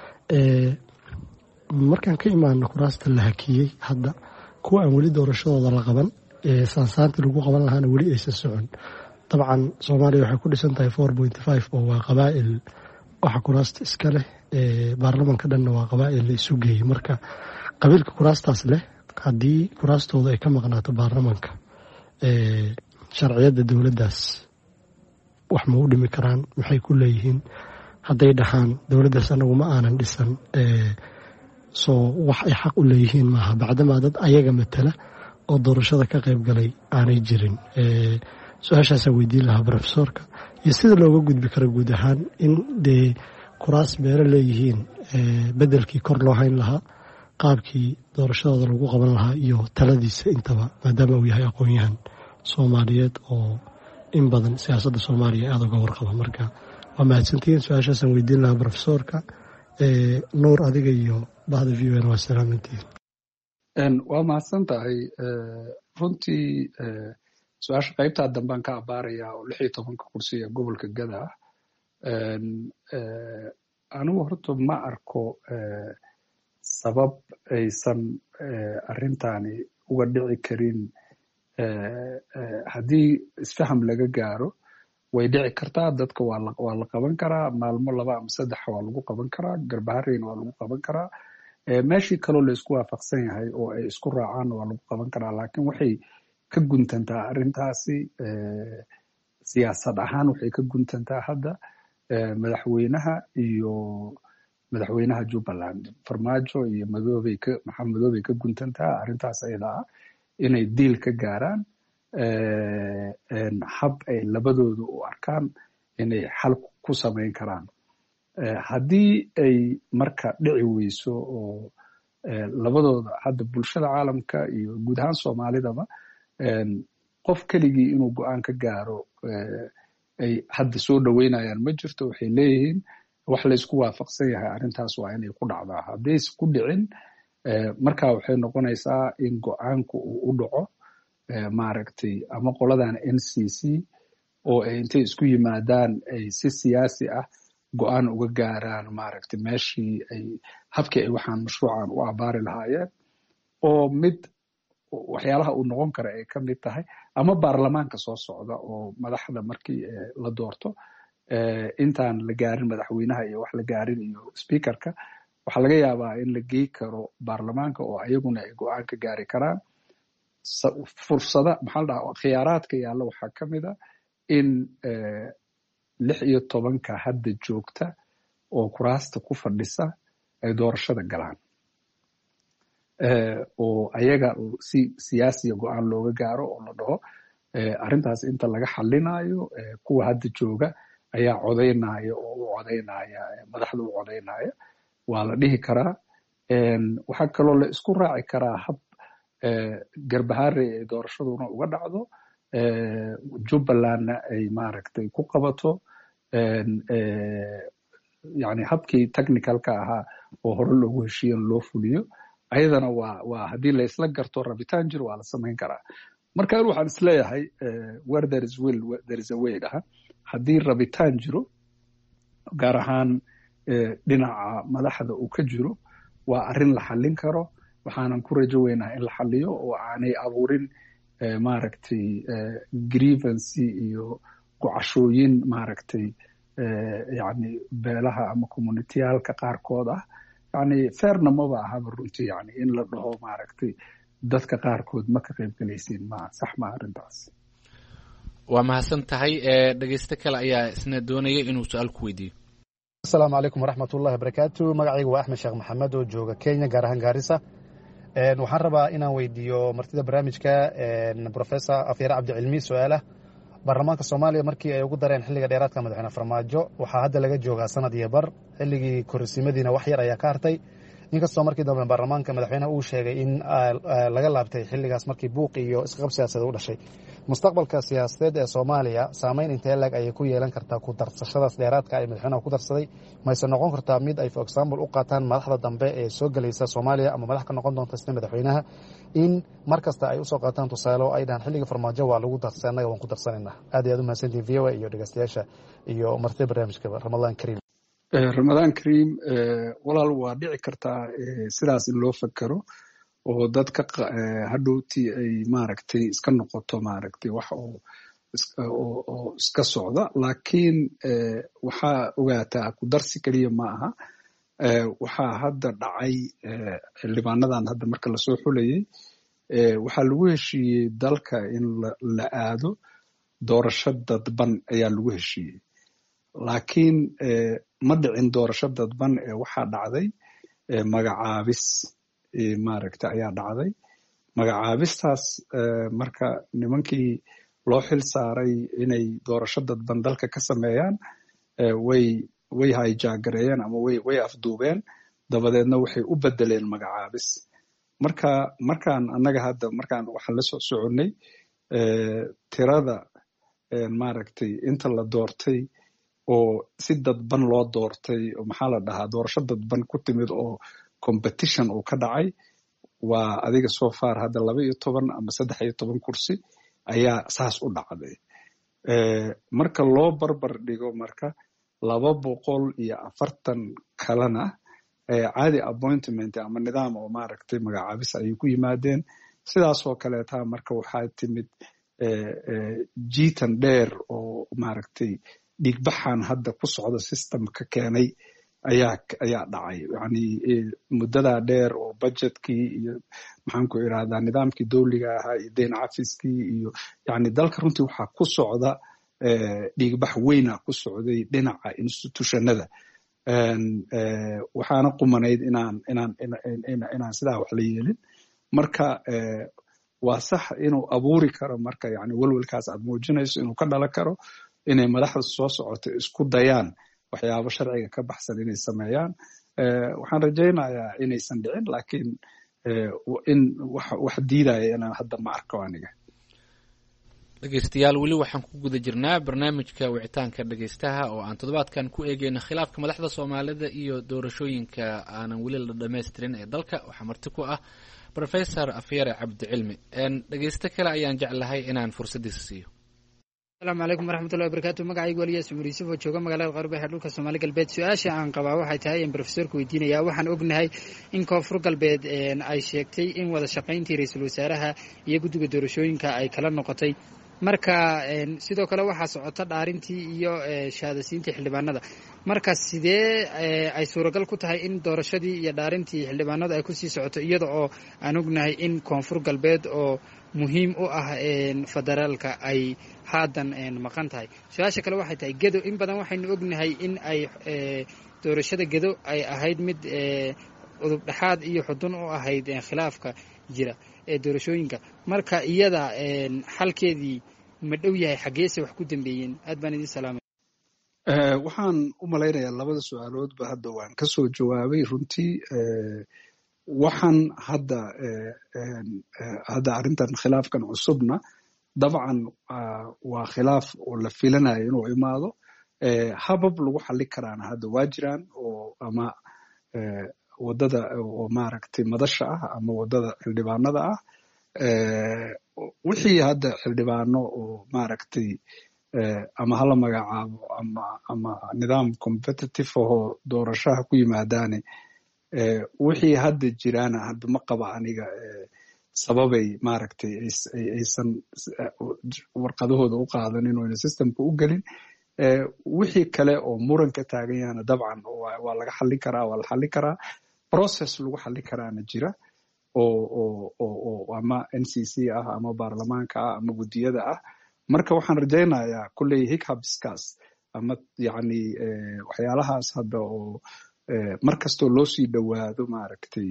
markaan ka imaano kuraasta la hakiyey hadda, kuwa aan weli doorashadooda la qaban, saansaantii lagu qaban lahaana weli aysan socon. dabcan Soomaaliya waxay ku dhisan tahay four point five oo waa qabaa'il waxa kuraasta iska leh, baarlamaanka dhanna waa qabaa'il la isu geeyey. marka qabiilka kuraastaas leh haddii kuraastooda ay ka maqnaato baarlamaanka, sharciyadda dowladdaas wax ma u dhimi karaan? maxay ku leeyihiin hadday dhahaan dowladdaas anagu ma aanan dhisan? soo wax ay xaq u leeyihiin maaha, bacdamaa dad ayaga matala oo doorashada ka qayb galay aanay jirin. su-aashaasaa weydiin lahaa professorka, iyo sida looga gudbi karo guud ahaan in dee kuraas beelo leeyihiin bedelkii kor loo hayn lahaa, qaabkii doorashadooda lagu qaban lahaa iyo taladiisa intaba, maadaama uu yahay aqoon-yahan Soomaaliyeed oo in badan siyaasadda soomaaliya aada uga warqaba marka waa mahadsantihiin su-aashaasaan weydiin lahaa profesorka nuur adiga iyo bahda v o n waa salaamantihiin. waa mahadsan tahay runtii su-aasha qaybtaa dambaan ka abaarayaa oo lix iyo tobanka kursi ee gobolka gada ah anigu horta ma arko sabab aysan arrintani uga dhici karin haddii isfaham laga gaaro way dhici kartaa dadka waa la qaban karaa maalmo laba ama saddex waa lagu qaban karaa garbahareyna waa lagu qaban karaa meeshii kaloo la isku waafaqsan yahay oo ay isku raacaan waa lagu qaban karaa laakiin waxay ka guntantaa arrintaasi siyaasad ahaan waxay ka guntantaa hadda madaxweynaha iyo madaxweynaha Jubbaland Farmaajo iyo Madoobey ka maxamed Madoobey ka guntantaa arrintaas ayada ah inay deal ka gaaraan hab ay labadoodu u arkaan inay xal ku samayn karaan haddii ay marka dhici weyso oo labadooda hadda bulshada caalamka iyo guud ahaan Soomaalidaba qof keligii inuu go'aan ka gaaro ay hadda soo dhaweynayaan ma jirto waxay leeyihiin wax la isku waafaqsan yahay arrintaas waa inay ku dhacdaa haddii is ku dhicin markaa waxay noqonaysaa in go'aanku uu u dhaco maaragtay ama qoladan N C C oo ay intay isku yimaadaan ay si siyaasi ah go'aan uga gaaraan maaragtay meeshii ay habkii ay waxaan mashruucan u abaari lahaayeen oo mid waxyaalaha uu noqon kara ay ka mid tahay ama baarlamaanka soo socda oo madaxda markii la doorto intaan la gaarin madaxweynaha iyo wax la gaarin iyo speakerka waxaa laga yaabaa in la gey karo baarlamaanka oo ayaguna ay go'aan ka gaari karaan fursada maxaa la dhahaa khiyaaraadka yaalla waxaa ka mid a in lix iyo tobanka hadda joogta oo kuraasta ku fadhisa ay doorashada galaan oo ayaga si siyaasiya go'aan looga gaaro oo la dhaho arrintaas inta laga xalinayo kuwa hadda jooga ayaa codaynaya oo u codaynaya madaxda u codaynaya waa la dhihi karaa waxaa kaloo la isku raaci karaa hab garbaharey ay doorashaduna uga dhacdo Jubbalandna ay maaragtay ku qabato yani habkii technicalka ahaa oo hore loogu heshiiyan loo fuliyo ayadana waa waa haddii la isla garto rabitaan jir waa la samayn karaa marka waxaan isleeyahay where there is will there is a way dhaha haddii rabitaan jiro gaar ahaan dhinaca madaxda uu ka jiro waa arrin la xallin karo waxaanan ku rajo weynaa in la xalliyo oo aanay abuurin maaragtay grievancy iyo gocashooyin maaragtay yani beelaha ama communitiyaalka qaarkood ah yani fairna maba ahaba runtii yani in la dhaho maaragtay dadka qaarkood ma ka qayb galaysiin ma sax ma arrintaas waa mahadsan tahay dhegeyste kale ayaa isna doonaya inuu su-aal ku weydiiyo asalaamu calaykum waraxmatullahi wabarakaatu magacaygu waa axmed sheekh maxamed oo jooga kenya gaar ahaan gaarisa waxaan rabaa inaan weydiiyo martida barnaamijka professor afyare cabdicilmi su-aalah baarlamaanka soomaaliya markii ay ugu dareen xilliga dheeraadka madaxweyne farmaajo waxaa hadda laga joogaa sanad iyo bar xilligii korsimadiina wax yar ayaa ka hartay inkastoo markii dambe baarlamaanka madaxweynaha uu sheegay in laga laabtay xilligaas markii buuq iyo isqab siyaasadeed u dhashay mustaqbalka siyaasadeed ee Soomaaliya saameyn intee lag ay ku yeelan kartaa ku darsashadaas dheeraadka ay madaxweynaha ku darsaday ma aysan noqon kartaa mid ay for example u qaataan madaxda dambe ee soo galaysa Soomaaliya ama madax ka noqon doonta sida madaxweynaha in markasta ay u soo qaataan tusaale ay dhahan xilliga farmaajo waa lagu darsanay waan ku darsanayna aad iyo aad u mahadsantiin V O A iyo dhageystayaasha iyo martida barnaamijka Ramadaan Kariim Ramadaan Kariim walaal waa dhici kartaa sidaas in loo fakaro oo dadka hadhowtii ay maaragtay iska noqoto maaragtay wax oo oo iska socda laakiin waxaa ogaataa ku darsi kaliya ma aha waxaa hadda dhacay xildhibaanadan hadda marka lasoo xulayay waxaa lagu heshiiyey dalka in la aado doorasho dadban ayaa lagu heshiiyey laakiin ma dhicin doorasho dadban ee waxaa dhacday magacaabis maaragta ayaa dhacday magacaabistaas marka nimankii loo xil saaray inay doorasho dadban dalka ka sameeyaan way way hijaagareeyeen ama way way afduubeen dabadeedna waxay u bedeleen magacaabis marka markaan annaga hadda markaan waxaan la soo soconnay tirada maaragtay inta la doortay oo si dadban loo doortay oo maxaa la dhahaa doorasho dadban ku timid oo competition uu ka dhacay waa adiga soo far hadda laba iyo toban ama saddex iyo toban kursi ayaa saas u dhacday marka loo barbar dhigo marka laba boqol iyo afartan kalena caadi appointment ama nidaam oo maaragtay magacaabis ayay ku yimaadeen sidaasoo kaleeta marka waxaa timid jiitan dheer oo maaragtay dhiigbaxan hadda ku socda systemka keenay ayaa ayaa dhacay yani muddadaa dheer oo budgetkii iyo maxaan ku irahdaa nidaamkii dowliga ahaa iyo deyn cafiskii iyo yani dalka runtii waxaa ku socda dhiigbax weyna ku socday dhinaca institutionada waxaana qumanayd inaan inaan inaan sidaa wax la yeelin marka waa sax inuu abuuri karo marka yani welwelkaas aad muujinayso inuu ka dhalan karo inay madaxda soo socoto isku dayaan waxyaabo sharciga ka baxsan inay sameeyaan waxaan rajaynayaa inaysan dhicin laakiin in wax diidaya inaan hadda ma arko aniga dhegeystayaal weli waxaan ku guda jirnaa barnaamijka wicitaanka dhegeystaha oo aan toddobaadkan ku eegeyno khilaafka madaxda soomaalida iyo doorashooyinka aanan weli la dhamaystirin ee dalka waxaa marti ku ah professor afyare cabdicilmi dhegeysto kale ayaan jeclahay inaan fursaddiisa siiyo asalaamu calaykum waraxmatullahi wabarakatu magacaygu waliyaas cumar yuusuf oo jooga magaalada qarba ee dhulka soomaali galbeed su-aasha aan qabaa waxay tahay in profesorku weydiinaya waxaan ognahay in koonfur galbeed ay sheegtay in wada shaqayntii ra-iisul wasaaraha iyo guddiga doorashooyinka ay kala noqotay marka sidoo kale waxaa socota dhaarintii iyo shahaadasiintii xildhibaanada marka sidee ay suuragal ku tahay in doorashadii iyo dhaarintii xildhibaanada ay kusii socoto iyada oo aan ognahay in koonfur galbeed oo muhiim u ah federaalka ay haadan maqan tahay su-aasha kale waxay tahay gedo in badan waxaynu ognahay in ay doorashada gedo ay ahayd mid udub dhexaad iyo xudun u ahayd khilaafka jira ee doorashooyinka marka iyada xalkeedii ma dhow yahay xaggeese wax ku dambeeyeen aad baan idin salaamay waxaan u malaynayaa labada su-aaloodba hadda waan ka soo jawaabay runtii waxaan hadda hadda arrintan khilaafkan cusubna dabcan waa khilaaf oo la filanayo inuu imaado habab lagu xali karaana hadda waa jiraan oo ama waddada oo maaragtay madasha ah ama waddada xildhibaanada ah wixii hadda xildhibaano oo maaragtay ama hala magacaabo ama ama nidaam competitive ahoo doorashaha ku yimaadaane wixii hadda jiraana hadda ma qaba aniga sababay maaragtay aysan warqadahooda u qaadanin oo ayna systemka u gelin wixii kale oo muranka taagan yahana dabcan waa laga xallin karaa waa la xallin karaa process lagu xallin karaana jira oo oo oo ama n c c ah ama baarlamaanka ah ama guddiyada ah marka waxaan rajaynayaa kulley hichabskaas ama yani waxyaalahaas hadda oo mar kastoo loo sii dhowaado maaragtay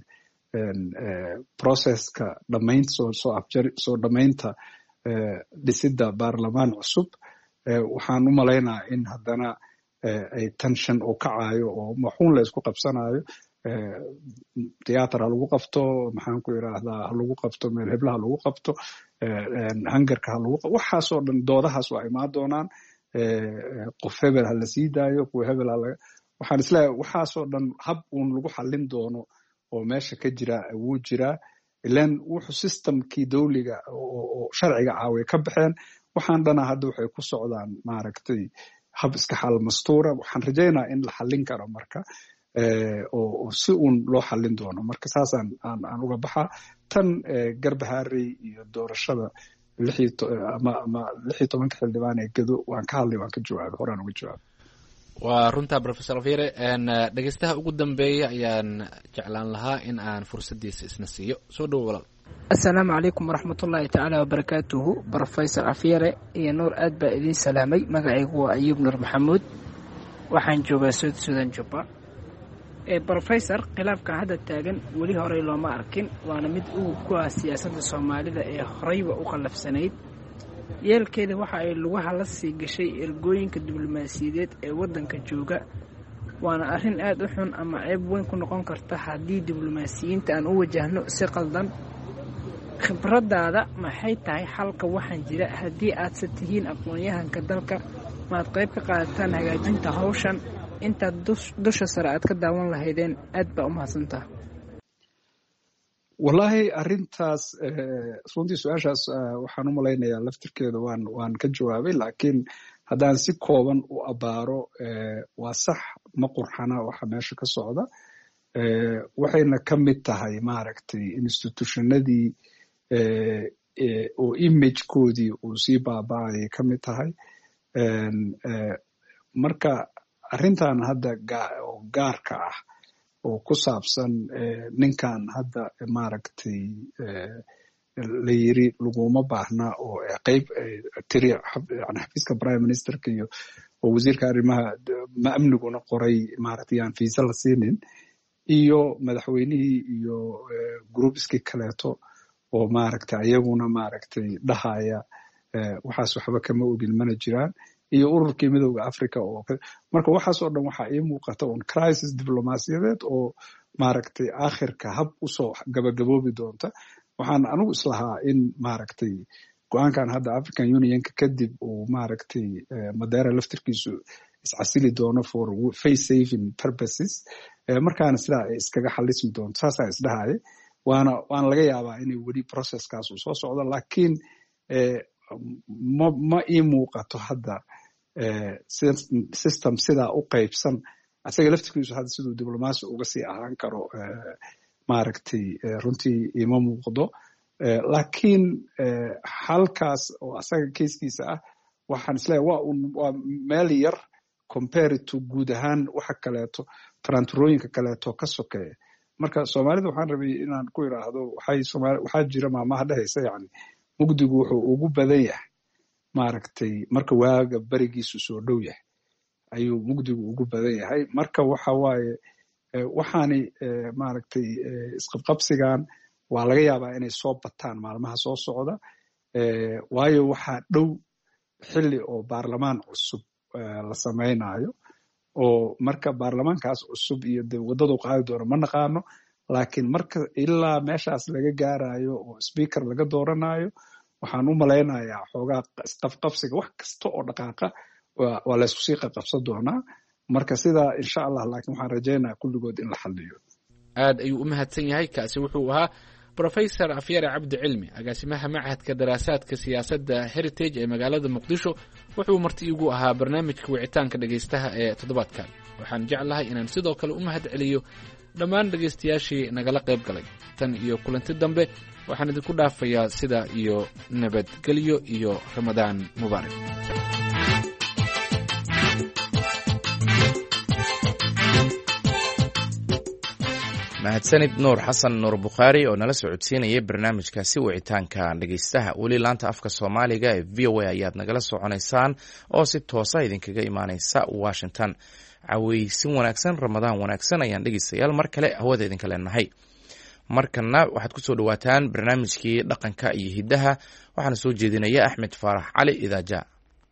processka dhamaynta soo soo afjar soo dhamaynta dhisidda baarlamaan cusub waxaan u malaynaa in haddana ay tension oo kacayo oo maxuun la isku qabsanayo theater ha lagu qabto maxaan ku irahdaa ha lagu qabto meel hebla ha lagu qabto hangarka ha lagu qabto waxaasoo dhan doodahaas waa imaan doonaan qof hebel ha la sii daayo kuwa hebel ha laga waxaan isleeyahay waxaasoo dhan hab uun lagu xallin doono oo meesha ka jira wuu jiraa ilan wuxuu systemkii dowliga oo sharciga caaway ka baxeen waxaan dhana hadda waxay ku socdaan maaragtay hab iska xal mastuura waxaan rajaynaa in la xallin karo marka oo si uun loo xallin doono marka saasaan aan aan uga baxaa tan garbahaarey iyo doorashada ama ama lix iyo tobanka xildhibaan ee gedo waan ka hadlay waan ka jawaabay horaan uga jawaabay waa runtaa professor afyare dhegeystaha ugu dambeeya ayaan jeclaan lahaa in aan fursaddiisa isna siiyo soo dhowo walaal assalaamu calaykum waraxmatullaahi tacaala wabarakaatuhu professor afyare iyo nuur aad baa idiin salaamay magacaygu waa ayuub nuur maxamuud waxaan joogaa south sudan jubba brofessor khilaafka hadda taagan weli horey looma arkin waana mid uu ku ah siyaasadda soomaalida ee horeyba u qallafsanayd yeelkeeda waxa ay lugaha la sii gashay ergooyinka diblomaasiyadeed ee waddanka jooga waana arrin aad u xun ama ceeb weyn ku noqon karta haddii diblomaasiyiinta aan u wajahno si qaldan khibraddaada maxay tahay xalka waxaan jira haddii aadse tihiin aqoon-yahanka dalka maad qayb ka qaadataan hagaajinta hawshan intaad dusha sare aad ka daawan lahaydeen aad baa u mahadsantaha. wallaahi arrintaas runtii su-aashaas waxaan u malaynayaa laftirkeeda waan waan ka jawaabay laakiin haddaan si kooban u abaaro waa sax ma qurxana waxa meesha ka socda waxayna ka mid tahay maaragtay institutionadii oo imagekoodii uu sii baaba'ayay ka mid tahay marka arrintan hadda oo gaarka ah oo ku saabsan ninkan hadda maaragtay la yiri laguma baahna oo qayb tiri yani xafiiska prime ministerka iyo oo wasiirka arrimaha ma amniguna qoray maaragtay aan fiisa la siinin iyo madaxweynihii iyo groupskii kaleeto oo maaragtay ayaguna maaragtay dhahaya waxaas waxba kama ogin mana jiraan iyo ururkii midowda Africa oo marka waxaas oo dhan waxa ay muuqata on crisis diblomaasiyadeed oo maaragtay aakhirka hab u soo gabagaboobi doonta waxaan anigu islahaa in maaragtay go'aankan hadda African Unionka kadib uu maaragtay Madeira laftirkiisu iscasili doono for face saving purposes markaana sidaa ay iskaga xalismi doonto saasaa isdhahaye waana waana laga yaabaa inay weli processkaas uu soo socdo laakiin ma ma ii muuqato hadda system sidaa u qaybsan asaga laftirkiisu hadda siduu diblomaasi uga sii ahaan karo maaragtay runtii ima muuqdo laakiin halkaas oo asaga keiskiisa ah waxaan isleeyahay waa un waa meel yar compared to guud ahaan waxa kaleeto taranturooyinka kaleeto ka sokeeya marka soomaalida waxaan rabay inaan ku iraahdo waxay soomaali waxaa jira maamaha dhahaysa yani mugdigu wuxuu ugu badan yahay maaragtay marka waaga barigiisu soo dhow yahay ayuu mugdigu ugu badan yahay marka waxa waaye waxaani maaragtay isqabqabsigan waa laga yaabaa inay soo bataan maalmaha soo socda waayo waxaa dhow xilli oo baarlamaan cusub la samaynayo oo marka baarlamaankaas cusub iyo de waddadu qaadi doono ma naqaano laakiin marka ilaa meeshaas laga gaarayo oo speaker laga dooranayo waxaan u malaynayaa xoogaa isqabqabsiga wax kasta oo dhaqaaqa waa la isku sii qaqabsan doonaa marka sidaa insha allah laakiin waxaan rajaynayaa kulligood in la xalliyo aad ayuu u mahadsan yahay kaasi wuxuu ahaa brofesor afyare cabdi cilmi agaasimaha machadka daraasaadka siyaasadda heritage ee magaalada muqdisho wuxuu marti igu ahaa barnaamijka wicitaanka dhegaystaha ee toddobaadkan waxaan jeclahay inaan sidoo kale u mahad celiyo dhammaan dhegaystayaashii nagala qayb galay tan iyo kulanti dambe waxaan idinku dhaafayaa sida iyo nabadgelyo iyo ramadaan mubaarak. mahadsanid nuur xasan nuur bukhaari oo nala socodsiinayay barnaamijkaasi wicitaanka dhegaystaha weli laanta afka soomaaliga ee v o a ayaad nagala soconaysaan oo si toosa idinkaga imaaneysa washington caweysin wanaagsan ramadaan wanaagsan ayaan dhegeystayaal mar kale hawada idinka leenahay markana waxaad ku soo dhawaataan barnaamijkii dhaqanka iyo hiddaha waxaana soo jeedinaya axmed faarax cali idaaja.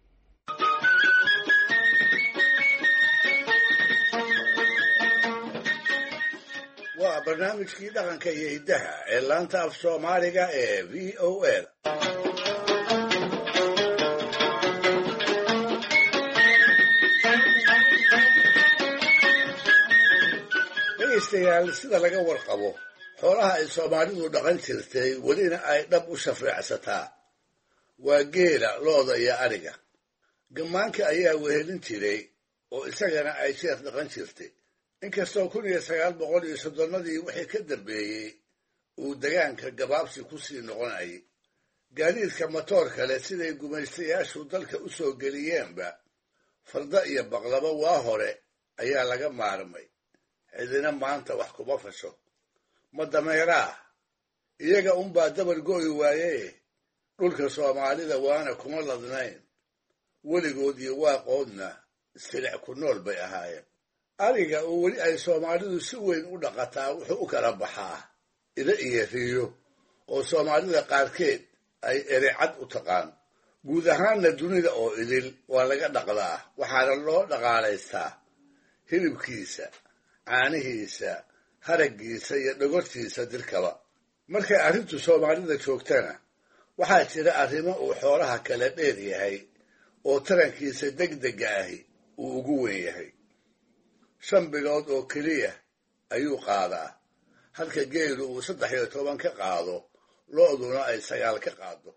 waa barnaamijkii dhaqanka iyo hiddaha ee laanta af soomaaliga ee v o a. dhegaystayaal sida laga warqabo xoolaha ay soomaalidu dhaqan jirtay welina ay dhab u shafeecsataa waa geela looda iyo ariga. gammaanka ayaa wehelin jiray oo isagana ay jeer dhaqan jirtay inkastoo kun iyo sagaal boqol iyo soddonnadii wixii ka dambeeyey uu degaanka gabaabsi ku sii noqonayay. gaadiidka matoorka leh siday gumaystayaashu dalka u soo geliyeenba farda iyo baqlabo waa hore ayaa laga maarmay. cidina maanta wax kuma fasho ma dameeraah iyaga unbaa dabar go'i waaye dhulka soomaalida waana kuma ladnayn weligood iyo waaqoodna silic ku nool bay ahaayeen. ariga oo weli ay soomaalidu si weyn u dhaqataa wuxuu u kala baxaa ida iyo riyo oo soomaalida qaarkeed ay ericad u taqaan. guud ahaanna dunida oo idil waa laga dhaqdaa waxaana loo dhaqaalaystaa hilibkiisa caanihiisa haraggiisa iyo dhogortiisa dirkaba. markay arrintu soomaalida joogtana waxaa jira arrimo uu xoolaha kala dheer yahay oo tarankiisa degdega ahi uu ugu weyn yahay. shan bilood oo keliya ayuu qaadaa halka geelu uu saddex iyo toban ka qaado, lo'duna ay sagaal ka qaado.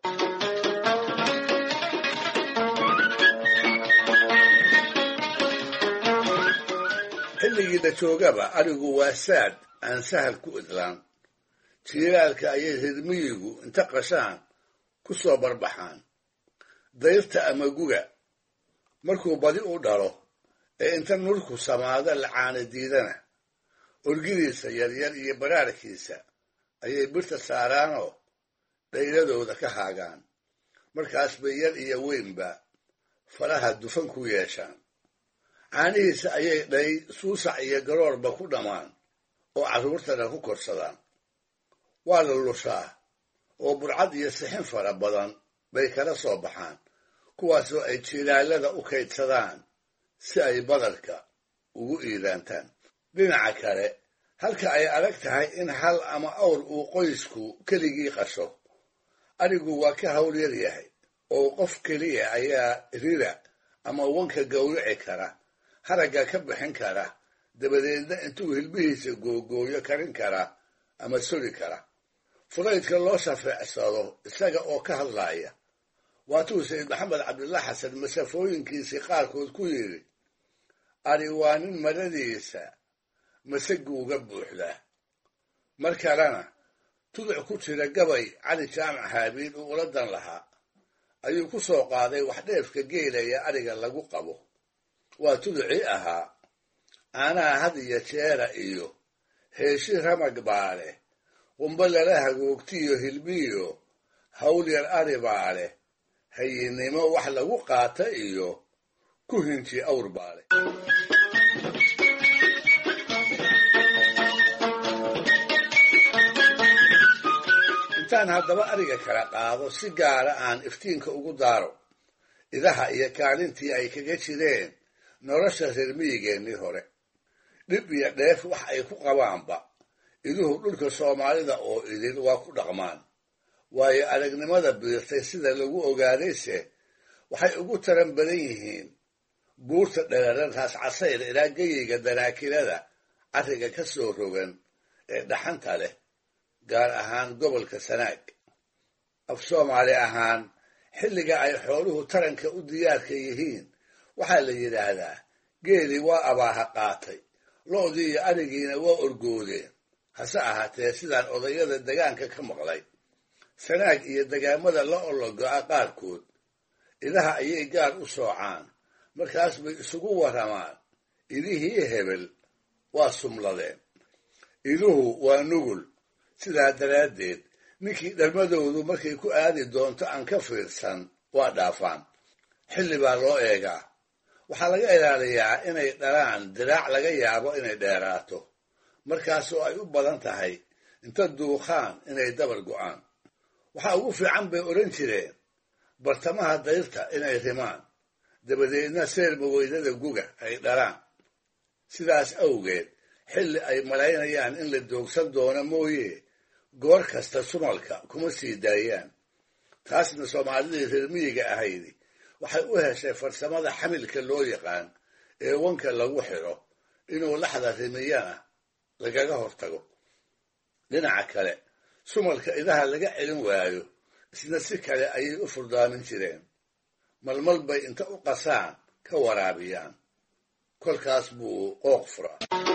xilligii la joogaba arigu waa saad aan sahal ku idlaan. jiilaalka ayay reer miyigu inta qashaan ku soo barbaxaan. dayrta ama guga markuu badi u dhalo ee inta nurku samaada la caana diidana, orgidiisa yaryar iyo baraarkiisa ayay birta saaraanoo dhayladooda ka haagaan. markaas bay yar iyo weynba faraha dufan ku yeeshaan. caanihiisa ayay dhay suusac iyo garoorba ku dhammaan oo carruurtana ku korsadaan. waa la lushaa oo burcad iyo sixin fara badan bay kala soo baxaan, kuwaasoo ay jiilaalada u kaydsadaan si ay badarka ugu iidaantaan. dhinaca kale, halka ay adag tahay in hal ama awr uu qoysku keligii qasho, arigu waa ka hawl yar yahay oo qof keliya ayaa rira ama wanka gowrici kara, haragga ka bixin kara, dabadeedna intuu hilbihiisa googooyo karin kara ama soli kara. fulaydka loo shafeecsado isaga oo ka hadlaaya waatuu sayid maxamed cabdullah xasan masafooyinkiisii qaarkood ku yidhi, ari waa nin maradiisa masaguuga buuxdaa. mar kalena tuduc ku jira gabay cali jaamac haabiil uu ula dan lahaa ayuu ku soo qaaday wax dheefka geelaya ariga lagu qabo. waa tuducii ahaa, caanaha had iyo jeera iyo heeshi ramag baa leh, qumba lala hagoogtiyo hilbiyo hawl yar ari baa leh, hayinnimo wax lagu qaata iyo ku hinji awr baa leh. intaan haddaba ariga kala qaado si gaara aan iftiinka ugu daaro idaha iyo kaalintii ay kaga jireen nolosha reer miyigeennii hore. dhib iyo dheef wax ay ku qabaanba iduhu dhulka soomaalida oo idin waa ku dhaqmaan. waayo aragnimada biirtay sida lagu ogaadayse waxay ugu taran badan yihiin buurta dhereeran raas casayr ilaa geyiga danaakilada carriga ka soo rogan ee dhaxanta leh, gaar ahaan gobolka Sanaag. af Soomaali ahaan, xilliga ay xooluhu taranka u diyaarka yihiin waxaa la yidhaahdaa geelii waa abaaha qaatay, lo'dii iyo arigiina waa orgoodeen. hase ahaatee sidaan odayada degaanka ka maqlay, Sanaag iyo degaamada la ologo'a qaarkood idaha ayay gaar u soocaan, markaas bay isugu warramaan, idihii hebel waa sumladeen. iduhu waa nugul, sidaa daraaddeed ninkii dharmadoodu markay ku aadi doonto aan ka fiirsan waa dhaafaan. xilli baa loo eegaa. waxaa laga ilaaliyaa inay dhalaan diraac laga yaabo inay dheeraato, markaasoo ay u badan tahay inta duuqaan inay dabar go'aan. waxaa ugu fiican bay odhan jireen bartamaha dayrta inay rimaan, dabadeedna seerma weydada guga ay dhalaan. sidaas awgeed xilli ay malaynayaan in la doogsan doono mooye goor kasta sumalka kuma sii daayaan. taasna soomaalidii reer miyiga ahaydi waxay u heshay farsamada xamilka loo yaqaan ee wanka lagu xidho inuu laxda rimiyana lagaga hortago. dhinaca kale, sumalka idaha laga celin waayo isna si kale ayay u furdaamin jireen. malmal bay inta u qasaan ka waraabiyaan, kolkaas buu qooq furaa.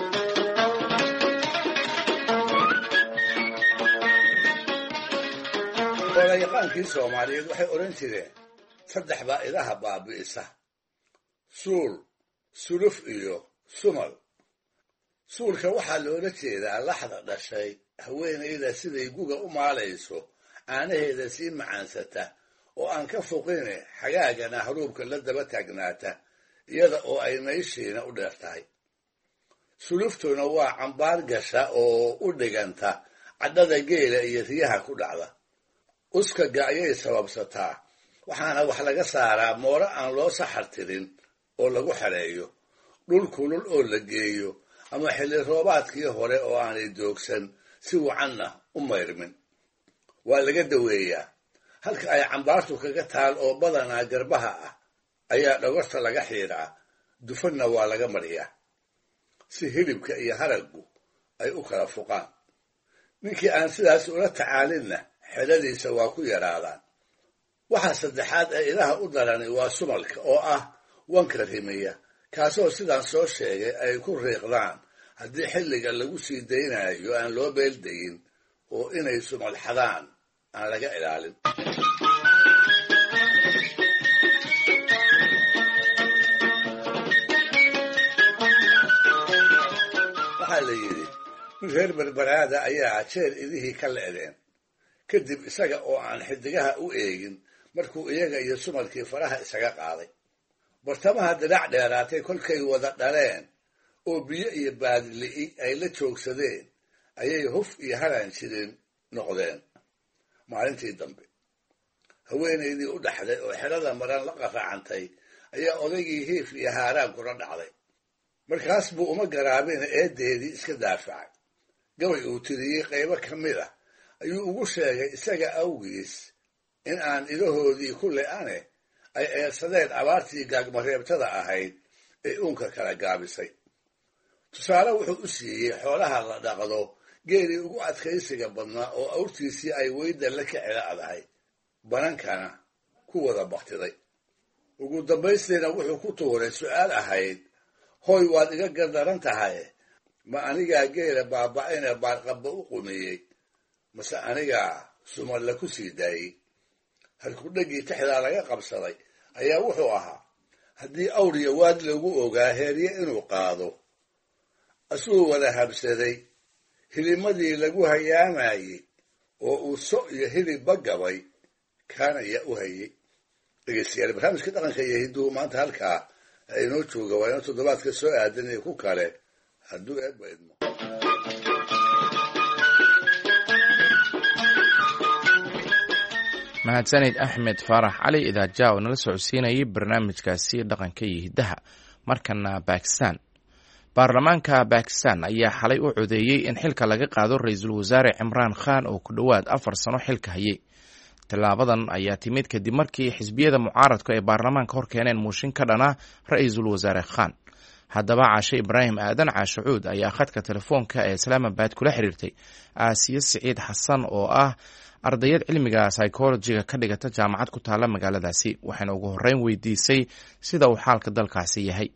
olayaqaankii Soomaaliyeed waxay odhan jireen saddex baa idaha baabi'isa: suul, suluf iyo sumal. suulka waxaa loola jeedaa laxda dhashay haweenayda siday guga u maalayso caanaheeda sii macaansata oo aan ka foqine xagaagana haruubka la daba taagnaata iyada oo ay nayshiina u dheer tahay. suluftuna waa cambaar gasha oo u dhiganta cadhada geela iyo riyaha ku dhacda. uskaga ayay sababsataa, waxaana wax laga saaraa mooro aan loo saxar tirin oo lagu xareeyo, dhul kulul oo la geeyo, ama xilli roobaadkii hore oo aanay doogsan si wacanna u mayrmin. waa laga daweeyaa halka ay cambaartu kaga taal oo badanaa garbaha ah ayaa dhogorta laga xiidhaa dufanna waa laga mariyaa si hilibka iyo haraggu ay u kala fuqaan ninkii aan sidaas ula tacaalinna xeladiisa waa ku yaraadaan waxaa saddexaad ee ilaha u darani waa sumalka oo ah wanka rimiya kaasoo sidaan soo sheegay ay ku riiqdaan haddii xilliga lagu sii daynayo aan loo beeldayin oo inay sumal xadaan aan laga ilaalin waxaa la yidhi nin reer berberaada ayaa jeer idihii ka le'deen kadib isaga oo aan xidigaha u eegin markuu iyaga iyo sumalkii faraha isaga qaaday bartamaha dirac dheeraatay kolkay wada dhaleen oo biyo iyo baadili'i ay la joogsadeen ayay huf iyo halaan jirin noqdeen maalintii dambe haweenaydii u dhaxday oo xerada maran la qaraacantay ayaa odaygii hiif iyo haaraan kula dhacday markaas buu uma garaabina eedeedii iska daafacay gabay uu tiriyey qaybo ka mid ah ayuu ugu sheegay isaga awgiis in aan idahoodii ku le'ane ay eersadeen abaartii gaagmareebtada ahayd ee uunka kala gaabisay tusaale wuxuu u siiyey xoolaha la dhaqdo geelii ugu adkaysiga badnaa oo awrtiisii ay weyda la kicila adahay banankana ku wada baktiday ugu dambaystiina wuxuu ku tuuray su'aal ahayd hooy waad iga gardaran tahay ma anigaa geela baaba'ayna baarqabba u qumiyey mase anigaa sumalla ku sii daayey halkudhaggii tixdaa laga qabsaday ayaa wuxuu ahaa haddii awriya waad lagu ogaa heerye inuu qaado asuu wada habsaday hilimadii lagu hayaamayey oo uu so iyo hilibba gabay kaana yaa u hayey dhegeystayaal barnaamijka dhaqanka iyo hidduhu maanta halkaa inoo jooga waa inoo toddobaadka soo aadan iyo ku kale hadduu eebba idmo mahadsanid axmed faarax cali idaaja oo nala socodsiinayay barnaamijkaasi dhaqanka iyo hiddaha markana bakistan baarlamaanka bakistan ayaa xalay u codeeyey in xilka laga qaado ra-iisul wasaare cimraan khan oo ku dhowaad afar sano xilka hayay tallaabadan ayaa timid kadib markii xisbiyada mucaaradku ay baarlamaanka hor keeneen muushin ka dhana ra-iisul wasaare khan haddaba caashe ibraahim aadan caashe cuud ayaa khadka telefoonka ee islaamabad kula xiriirtay aasiye siciid xasan oo ah ardayad cilmiga psychologiga ka dhigata jaamacad ku taalla magaaladaasi waxayna ugu horreyn weydiisay sida uu xaalka dalkaasi yahay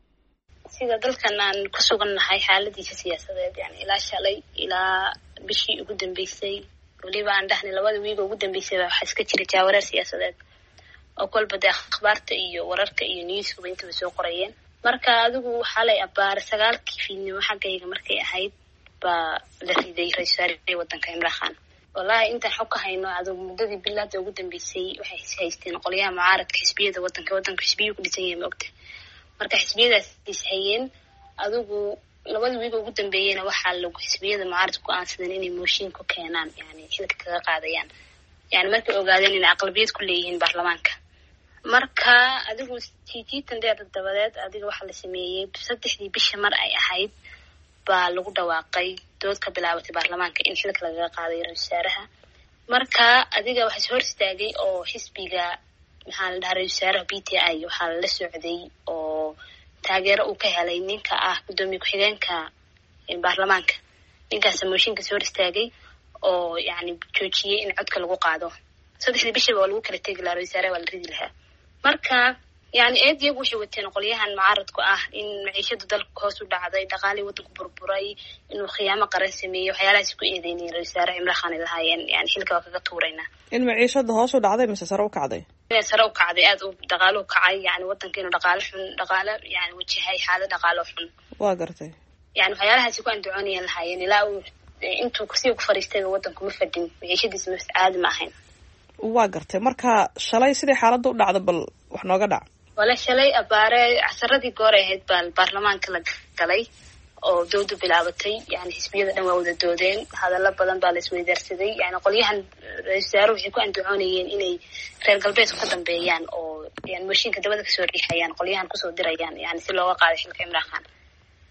sida dalkan aan ku sugannahay xaaladiisa siyaasadeed yani ilaa shalay ilaa bishii ugu dambeysay weliba aan dhahnay labada wiiga ugu dambeysay baa waxaa iska jira jaawareer siyaasadeed oo kolba dee akhbaarta iyo wararka iyo newskuba intaba soo qorayeen marka adigu waxaa lay abbaara sagaalkii fiidnimo xaggayga markay ahayd baa la riday ra-iisul wasaarihii waddanka cimraan khan wallaahi intaan xog ka hayno adigu muddadii bilaada ugu dambeysay waxay haysteen qolyaha mucaaradka xisbiyada waddanka waddanka xisbiyuu ku dhisan yahay ma ogta marka xisbiyadaas is hayeen adigu labada wiiga ugu dambeeyeyna waxaa lagu xisbiyada mucaaradka go-aansadeen inay mooshin ku keenaan yani xilka kaga qaadayaan yani markay ogaadeen inay aqlabiyad ku leeyihiin baarlamaanka marka adigu tiitiitan dheer dabadeed adiga waxaa la sameeyey saddexdii bisha mar ay ahayd baa lagu dhawaaqay dood ka bilaabatay baarlamaanka in xilka lagaga qaaday ra-iisul wasaaraha marka adiga waxaa is hor istaagay oo xisbiga maxaa la dhahaa ra-iisul wasaaraha b t i waxaa lala socday oo taageero uu ka helay ninka ah guddoomiye ku-xigeenka baarlamaanka ninkaasa mooshinka is hor istaagay oo yani joojiyey in codka lagu qaado saddexdii bishiba waa lagu kala tegi lahaa ra-isul wasaaraha waa la ridi lahaa marka yani eed iyagu waxay wateen qolyahan mucaaradku ah in maciishada dalka hoos u dhacday dhaqaalii waddanku burburay inuu khiyaamo qaran sameeyey waxyaalahaas ku eedeynayeen ra-isul wasaare cimraan khan ay lahaayeen yani xilka waa kaga tuuraynaa in maciishada hoos u dhacday mise sare u kacday inay sare u kacday aada u dhaqaaluhu kacay yani waddanka inuu dhaqaalo xun dhaqaalo yani wajahay xaalad dhaqaalo xun waa gartay yani waxyaalahaasi ku andacoonayeen lahaayeen ilaa uu intuu kursiga ku fadhiistayba waddanku ma fadhin maciishadiisa ma caadi ma ahayn waa gartay marka shalay sidii xaaladda u dhacda bal wax nooga dhac wala shalay abaare casaradii goor ay ahayd baa baarlamaanka la galay oo doodu bilaabatay yani xisbiyada dhan waa wada doodeen hadallo badan baa la isweydaarsaday yani qolyahan ra-isul wasaare waxay ku andacoonayeen inay reer galbeedku ka dambeeyaan oo yani mooshinka dabada kasoo riixayaan qolyahan kusoo dirayaan yani si looga qaaday xilka cimraan khan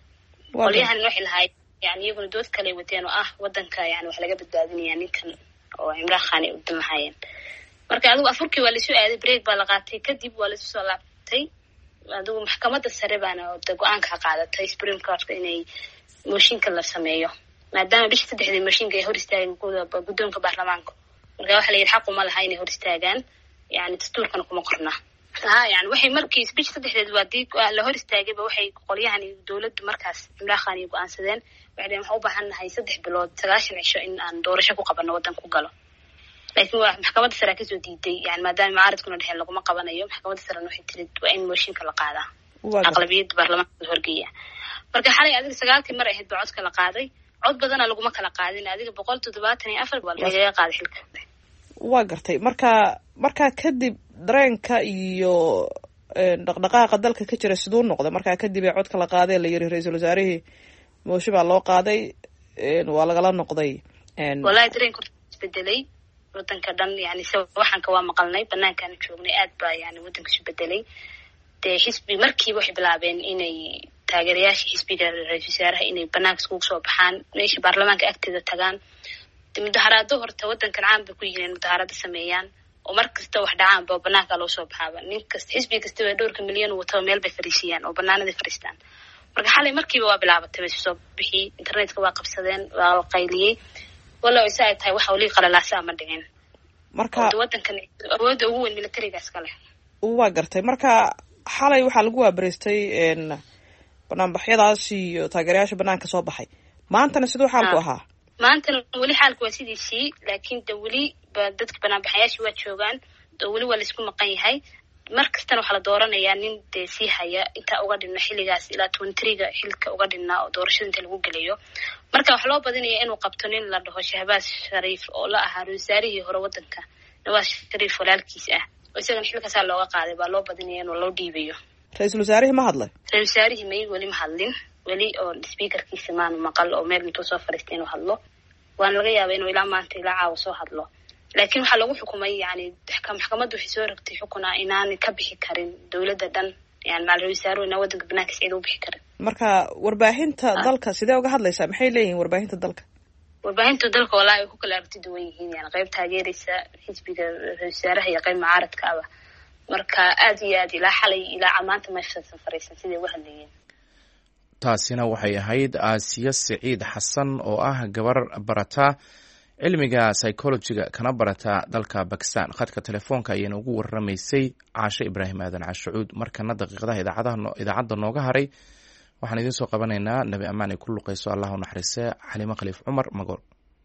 qolyahan waxay lahayd yani iyaguna dood kaley wateen oo ah waddanka yani wax laga badbaadinaya ninkan oo Cimraan Khan ay u damahayeen marka adigu afurkii waa la soo aaday break baa la qaatay kadib waa la soo laabtay adigu maxkamadda sare baana go'aan ka qaadatay Supreme Court inay mooshinka la sameeyo maadaama bishii saddexdii mooshinka ay hor istaageen guddoonka baarlamaanka marka waxa la yiri xaq uma laha inay hor istaagaan yani dastuurkan kuma qorna ha yani waxay markii bishii saddexdeed waa dii la hor istaagayba waxay qolyahan dawladdu markaas Cimraan Khan ay go'aansadeen waxay waxaan u baahanahay saddex bilood sagaashan cisho in aan doorasho ku qabano wadan ku galo laakiin waa maxkamadda sare ka soo diiday yani maadaama mucaaradkuna dhexeen laguma qabanayo maxkamadda sare waxay tiri waa in mooshinka la qaadaa aqlabiyadda baarlamaanka horgeeya marka xalay adiga sagaalkii mar ahayd baa codka la qaaday cod badana laguma kala qaadin adiga boqol toddobaatan iyo afar baa laga qaaday xilka waa gartay marka marka kadib dareenka iyo dhaqdhaqaaqa dalka ka jira siduu noqday marka kadib ee codka la qaaday la yiri ra'iisul wasaarihii mooshin baa loo qaaday waa lagala noqday wallahi dareenku isbedelay wadanka dhan yani waxaan ka waa maqalnay banaankaan joognay aad baa yani wadanka isu bedelay dee xisbi markii waxay bilaabeen inay taageerayaasha xisbiga ra'iisul wasaaraha inay banaanka iskugu soo baxaan meesha baarlamaanka agteeda tagaan mudaharaado horta wadankan caan bay ku yihiin mudaharaado sameeyaan oo markasta wax dhacaan ba banaanka loo soo baxaaba nin kasta xisbi kasta way dhowrka milyan wato meel bay fariisiyaan oo banaanada fariistaan marka xalay markiiba waa bilaabatay way soo bixi internetka waa qabsadeen waa la qayliyay wala ay saay tahay waxa wali qalalaasa ama dhigeen marka wadankan awoodda ugu weyn militarigaas kale waa gartay marka xalay waxa lagu waabareystay een banaanbaxyadaas iyo taageerayaasha banaanka soo baxay maantana sidoo xaalku ahaa maantana wali xaalku waa sidiisii laakiin de wali dadka banaanbaxayaasha waa joogaan oo wali waa la isku maqan yahay markastana waxaa la dooranayaa nin dee sii haya intaa uga dhinna xilligaas ilaa twenty-three-ga xilka uga dhinna oo doorashada inta lagu gelayo marka waxaa loo badinaya inuu qabto nin la dhaho Shahbaaz Shariif oo la ahaa ra'iisul wasaarihii hore wadanka Nawaz Sharif walaalkiis ah oo isagana xilkaasaa looga qaaday baa loo badinaya inuu loo dhiibayo ra'iisul wasaarihii ma hadlay ra'iisul wasaarihii may wali ma hadlin wali oo speakerkiisa maan maqal oo meel intuu soo fariistay inuu hadlo waan laga yaabaa inuu ilaa maanta ilaa caawa soo hadlo laakiin waxaa lagu xukumay yani maxkamaddu waxay soo rogtay xukun ah inaan ka bixi karin dawladda dhan yani macal ra'iisul wasaaruhu inaan wadanka banaankiisa cid u bixi karin marka warbaahinta dalka sidee uga hadlaysaa maxay leeyihiin warbaahinta dalka warbaahinta dalka walaa ay ku kala aragti duwan yihiin yani qayb taageeraysa xisbiga ra'iisul wasaaraha iyo qayb mucaaradka ah marka aad iyo aad ilaa xalay ilaa maanta ma fadsan fariisan sidee uga hadlayeen taasina waxay ahayd Aasiya Saciid Xasan oo ah gabar barata cilmiga psychology-ga kana barata dalka Pakistan khadka telefoonka ayayna ugu warramaysay Caashe Ibraahim Aadan Cashuud markana daqiiqadaha idaacadaha idaacadda nooga haray waxaan idin soo qabanaynaa nabi amaan ay ku luqayso Allah u naxariiso Xalimo Khaliif Cumar Magool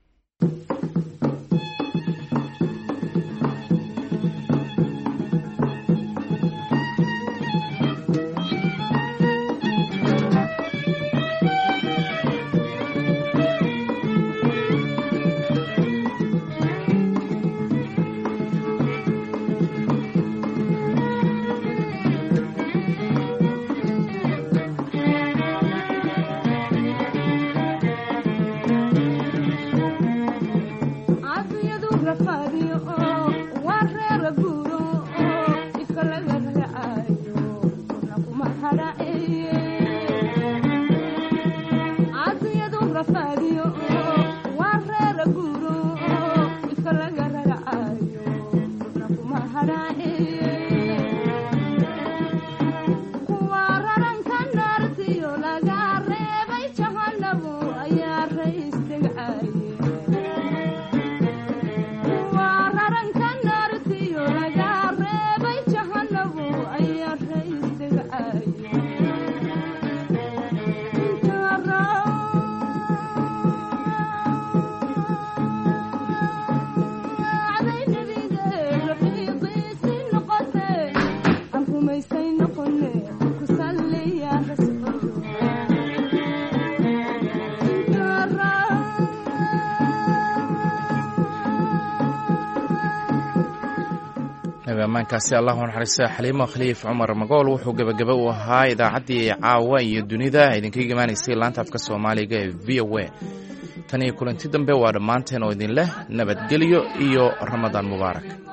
amaankaasi Allah u naxariiso Xalimo Khaliif Cumar Magool wuxuu gabagaba u ahaa idaacaddii caawa iyo dunida idinka imaanaysay laanta afka Soomaaliga ee V O A tan iyo kulanti dambe waa dhamaanteen oo idin leh nabadgelyo iyo Ramadaan Mubaarak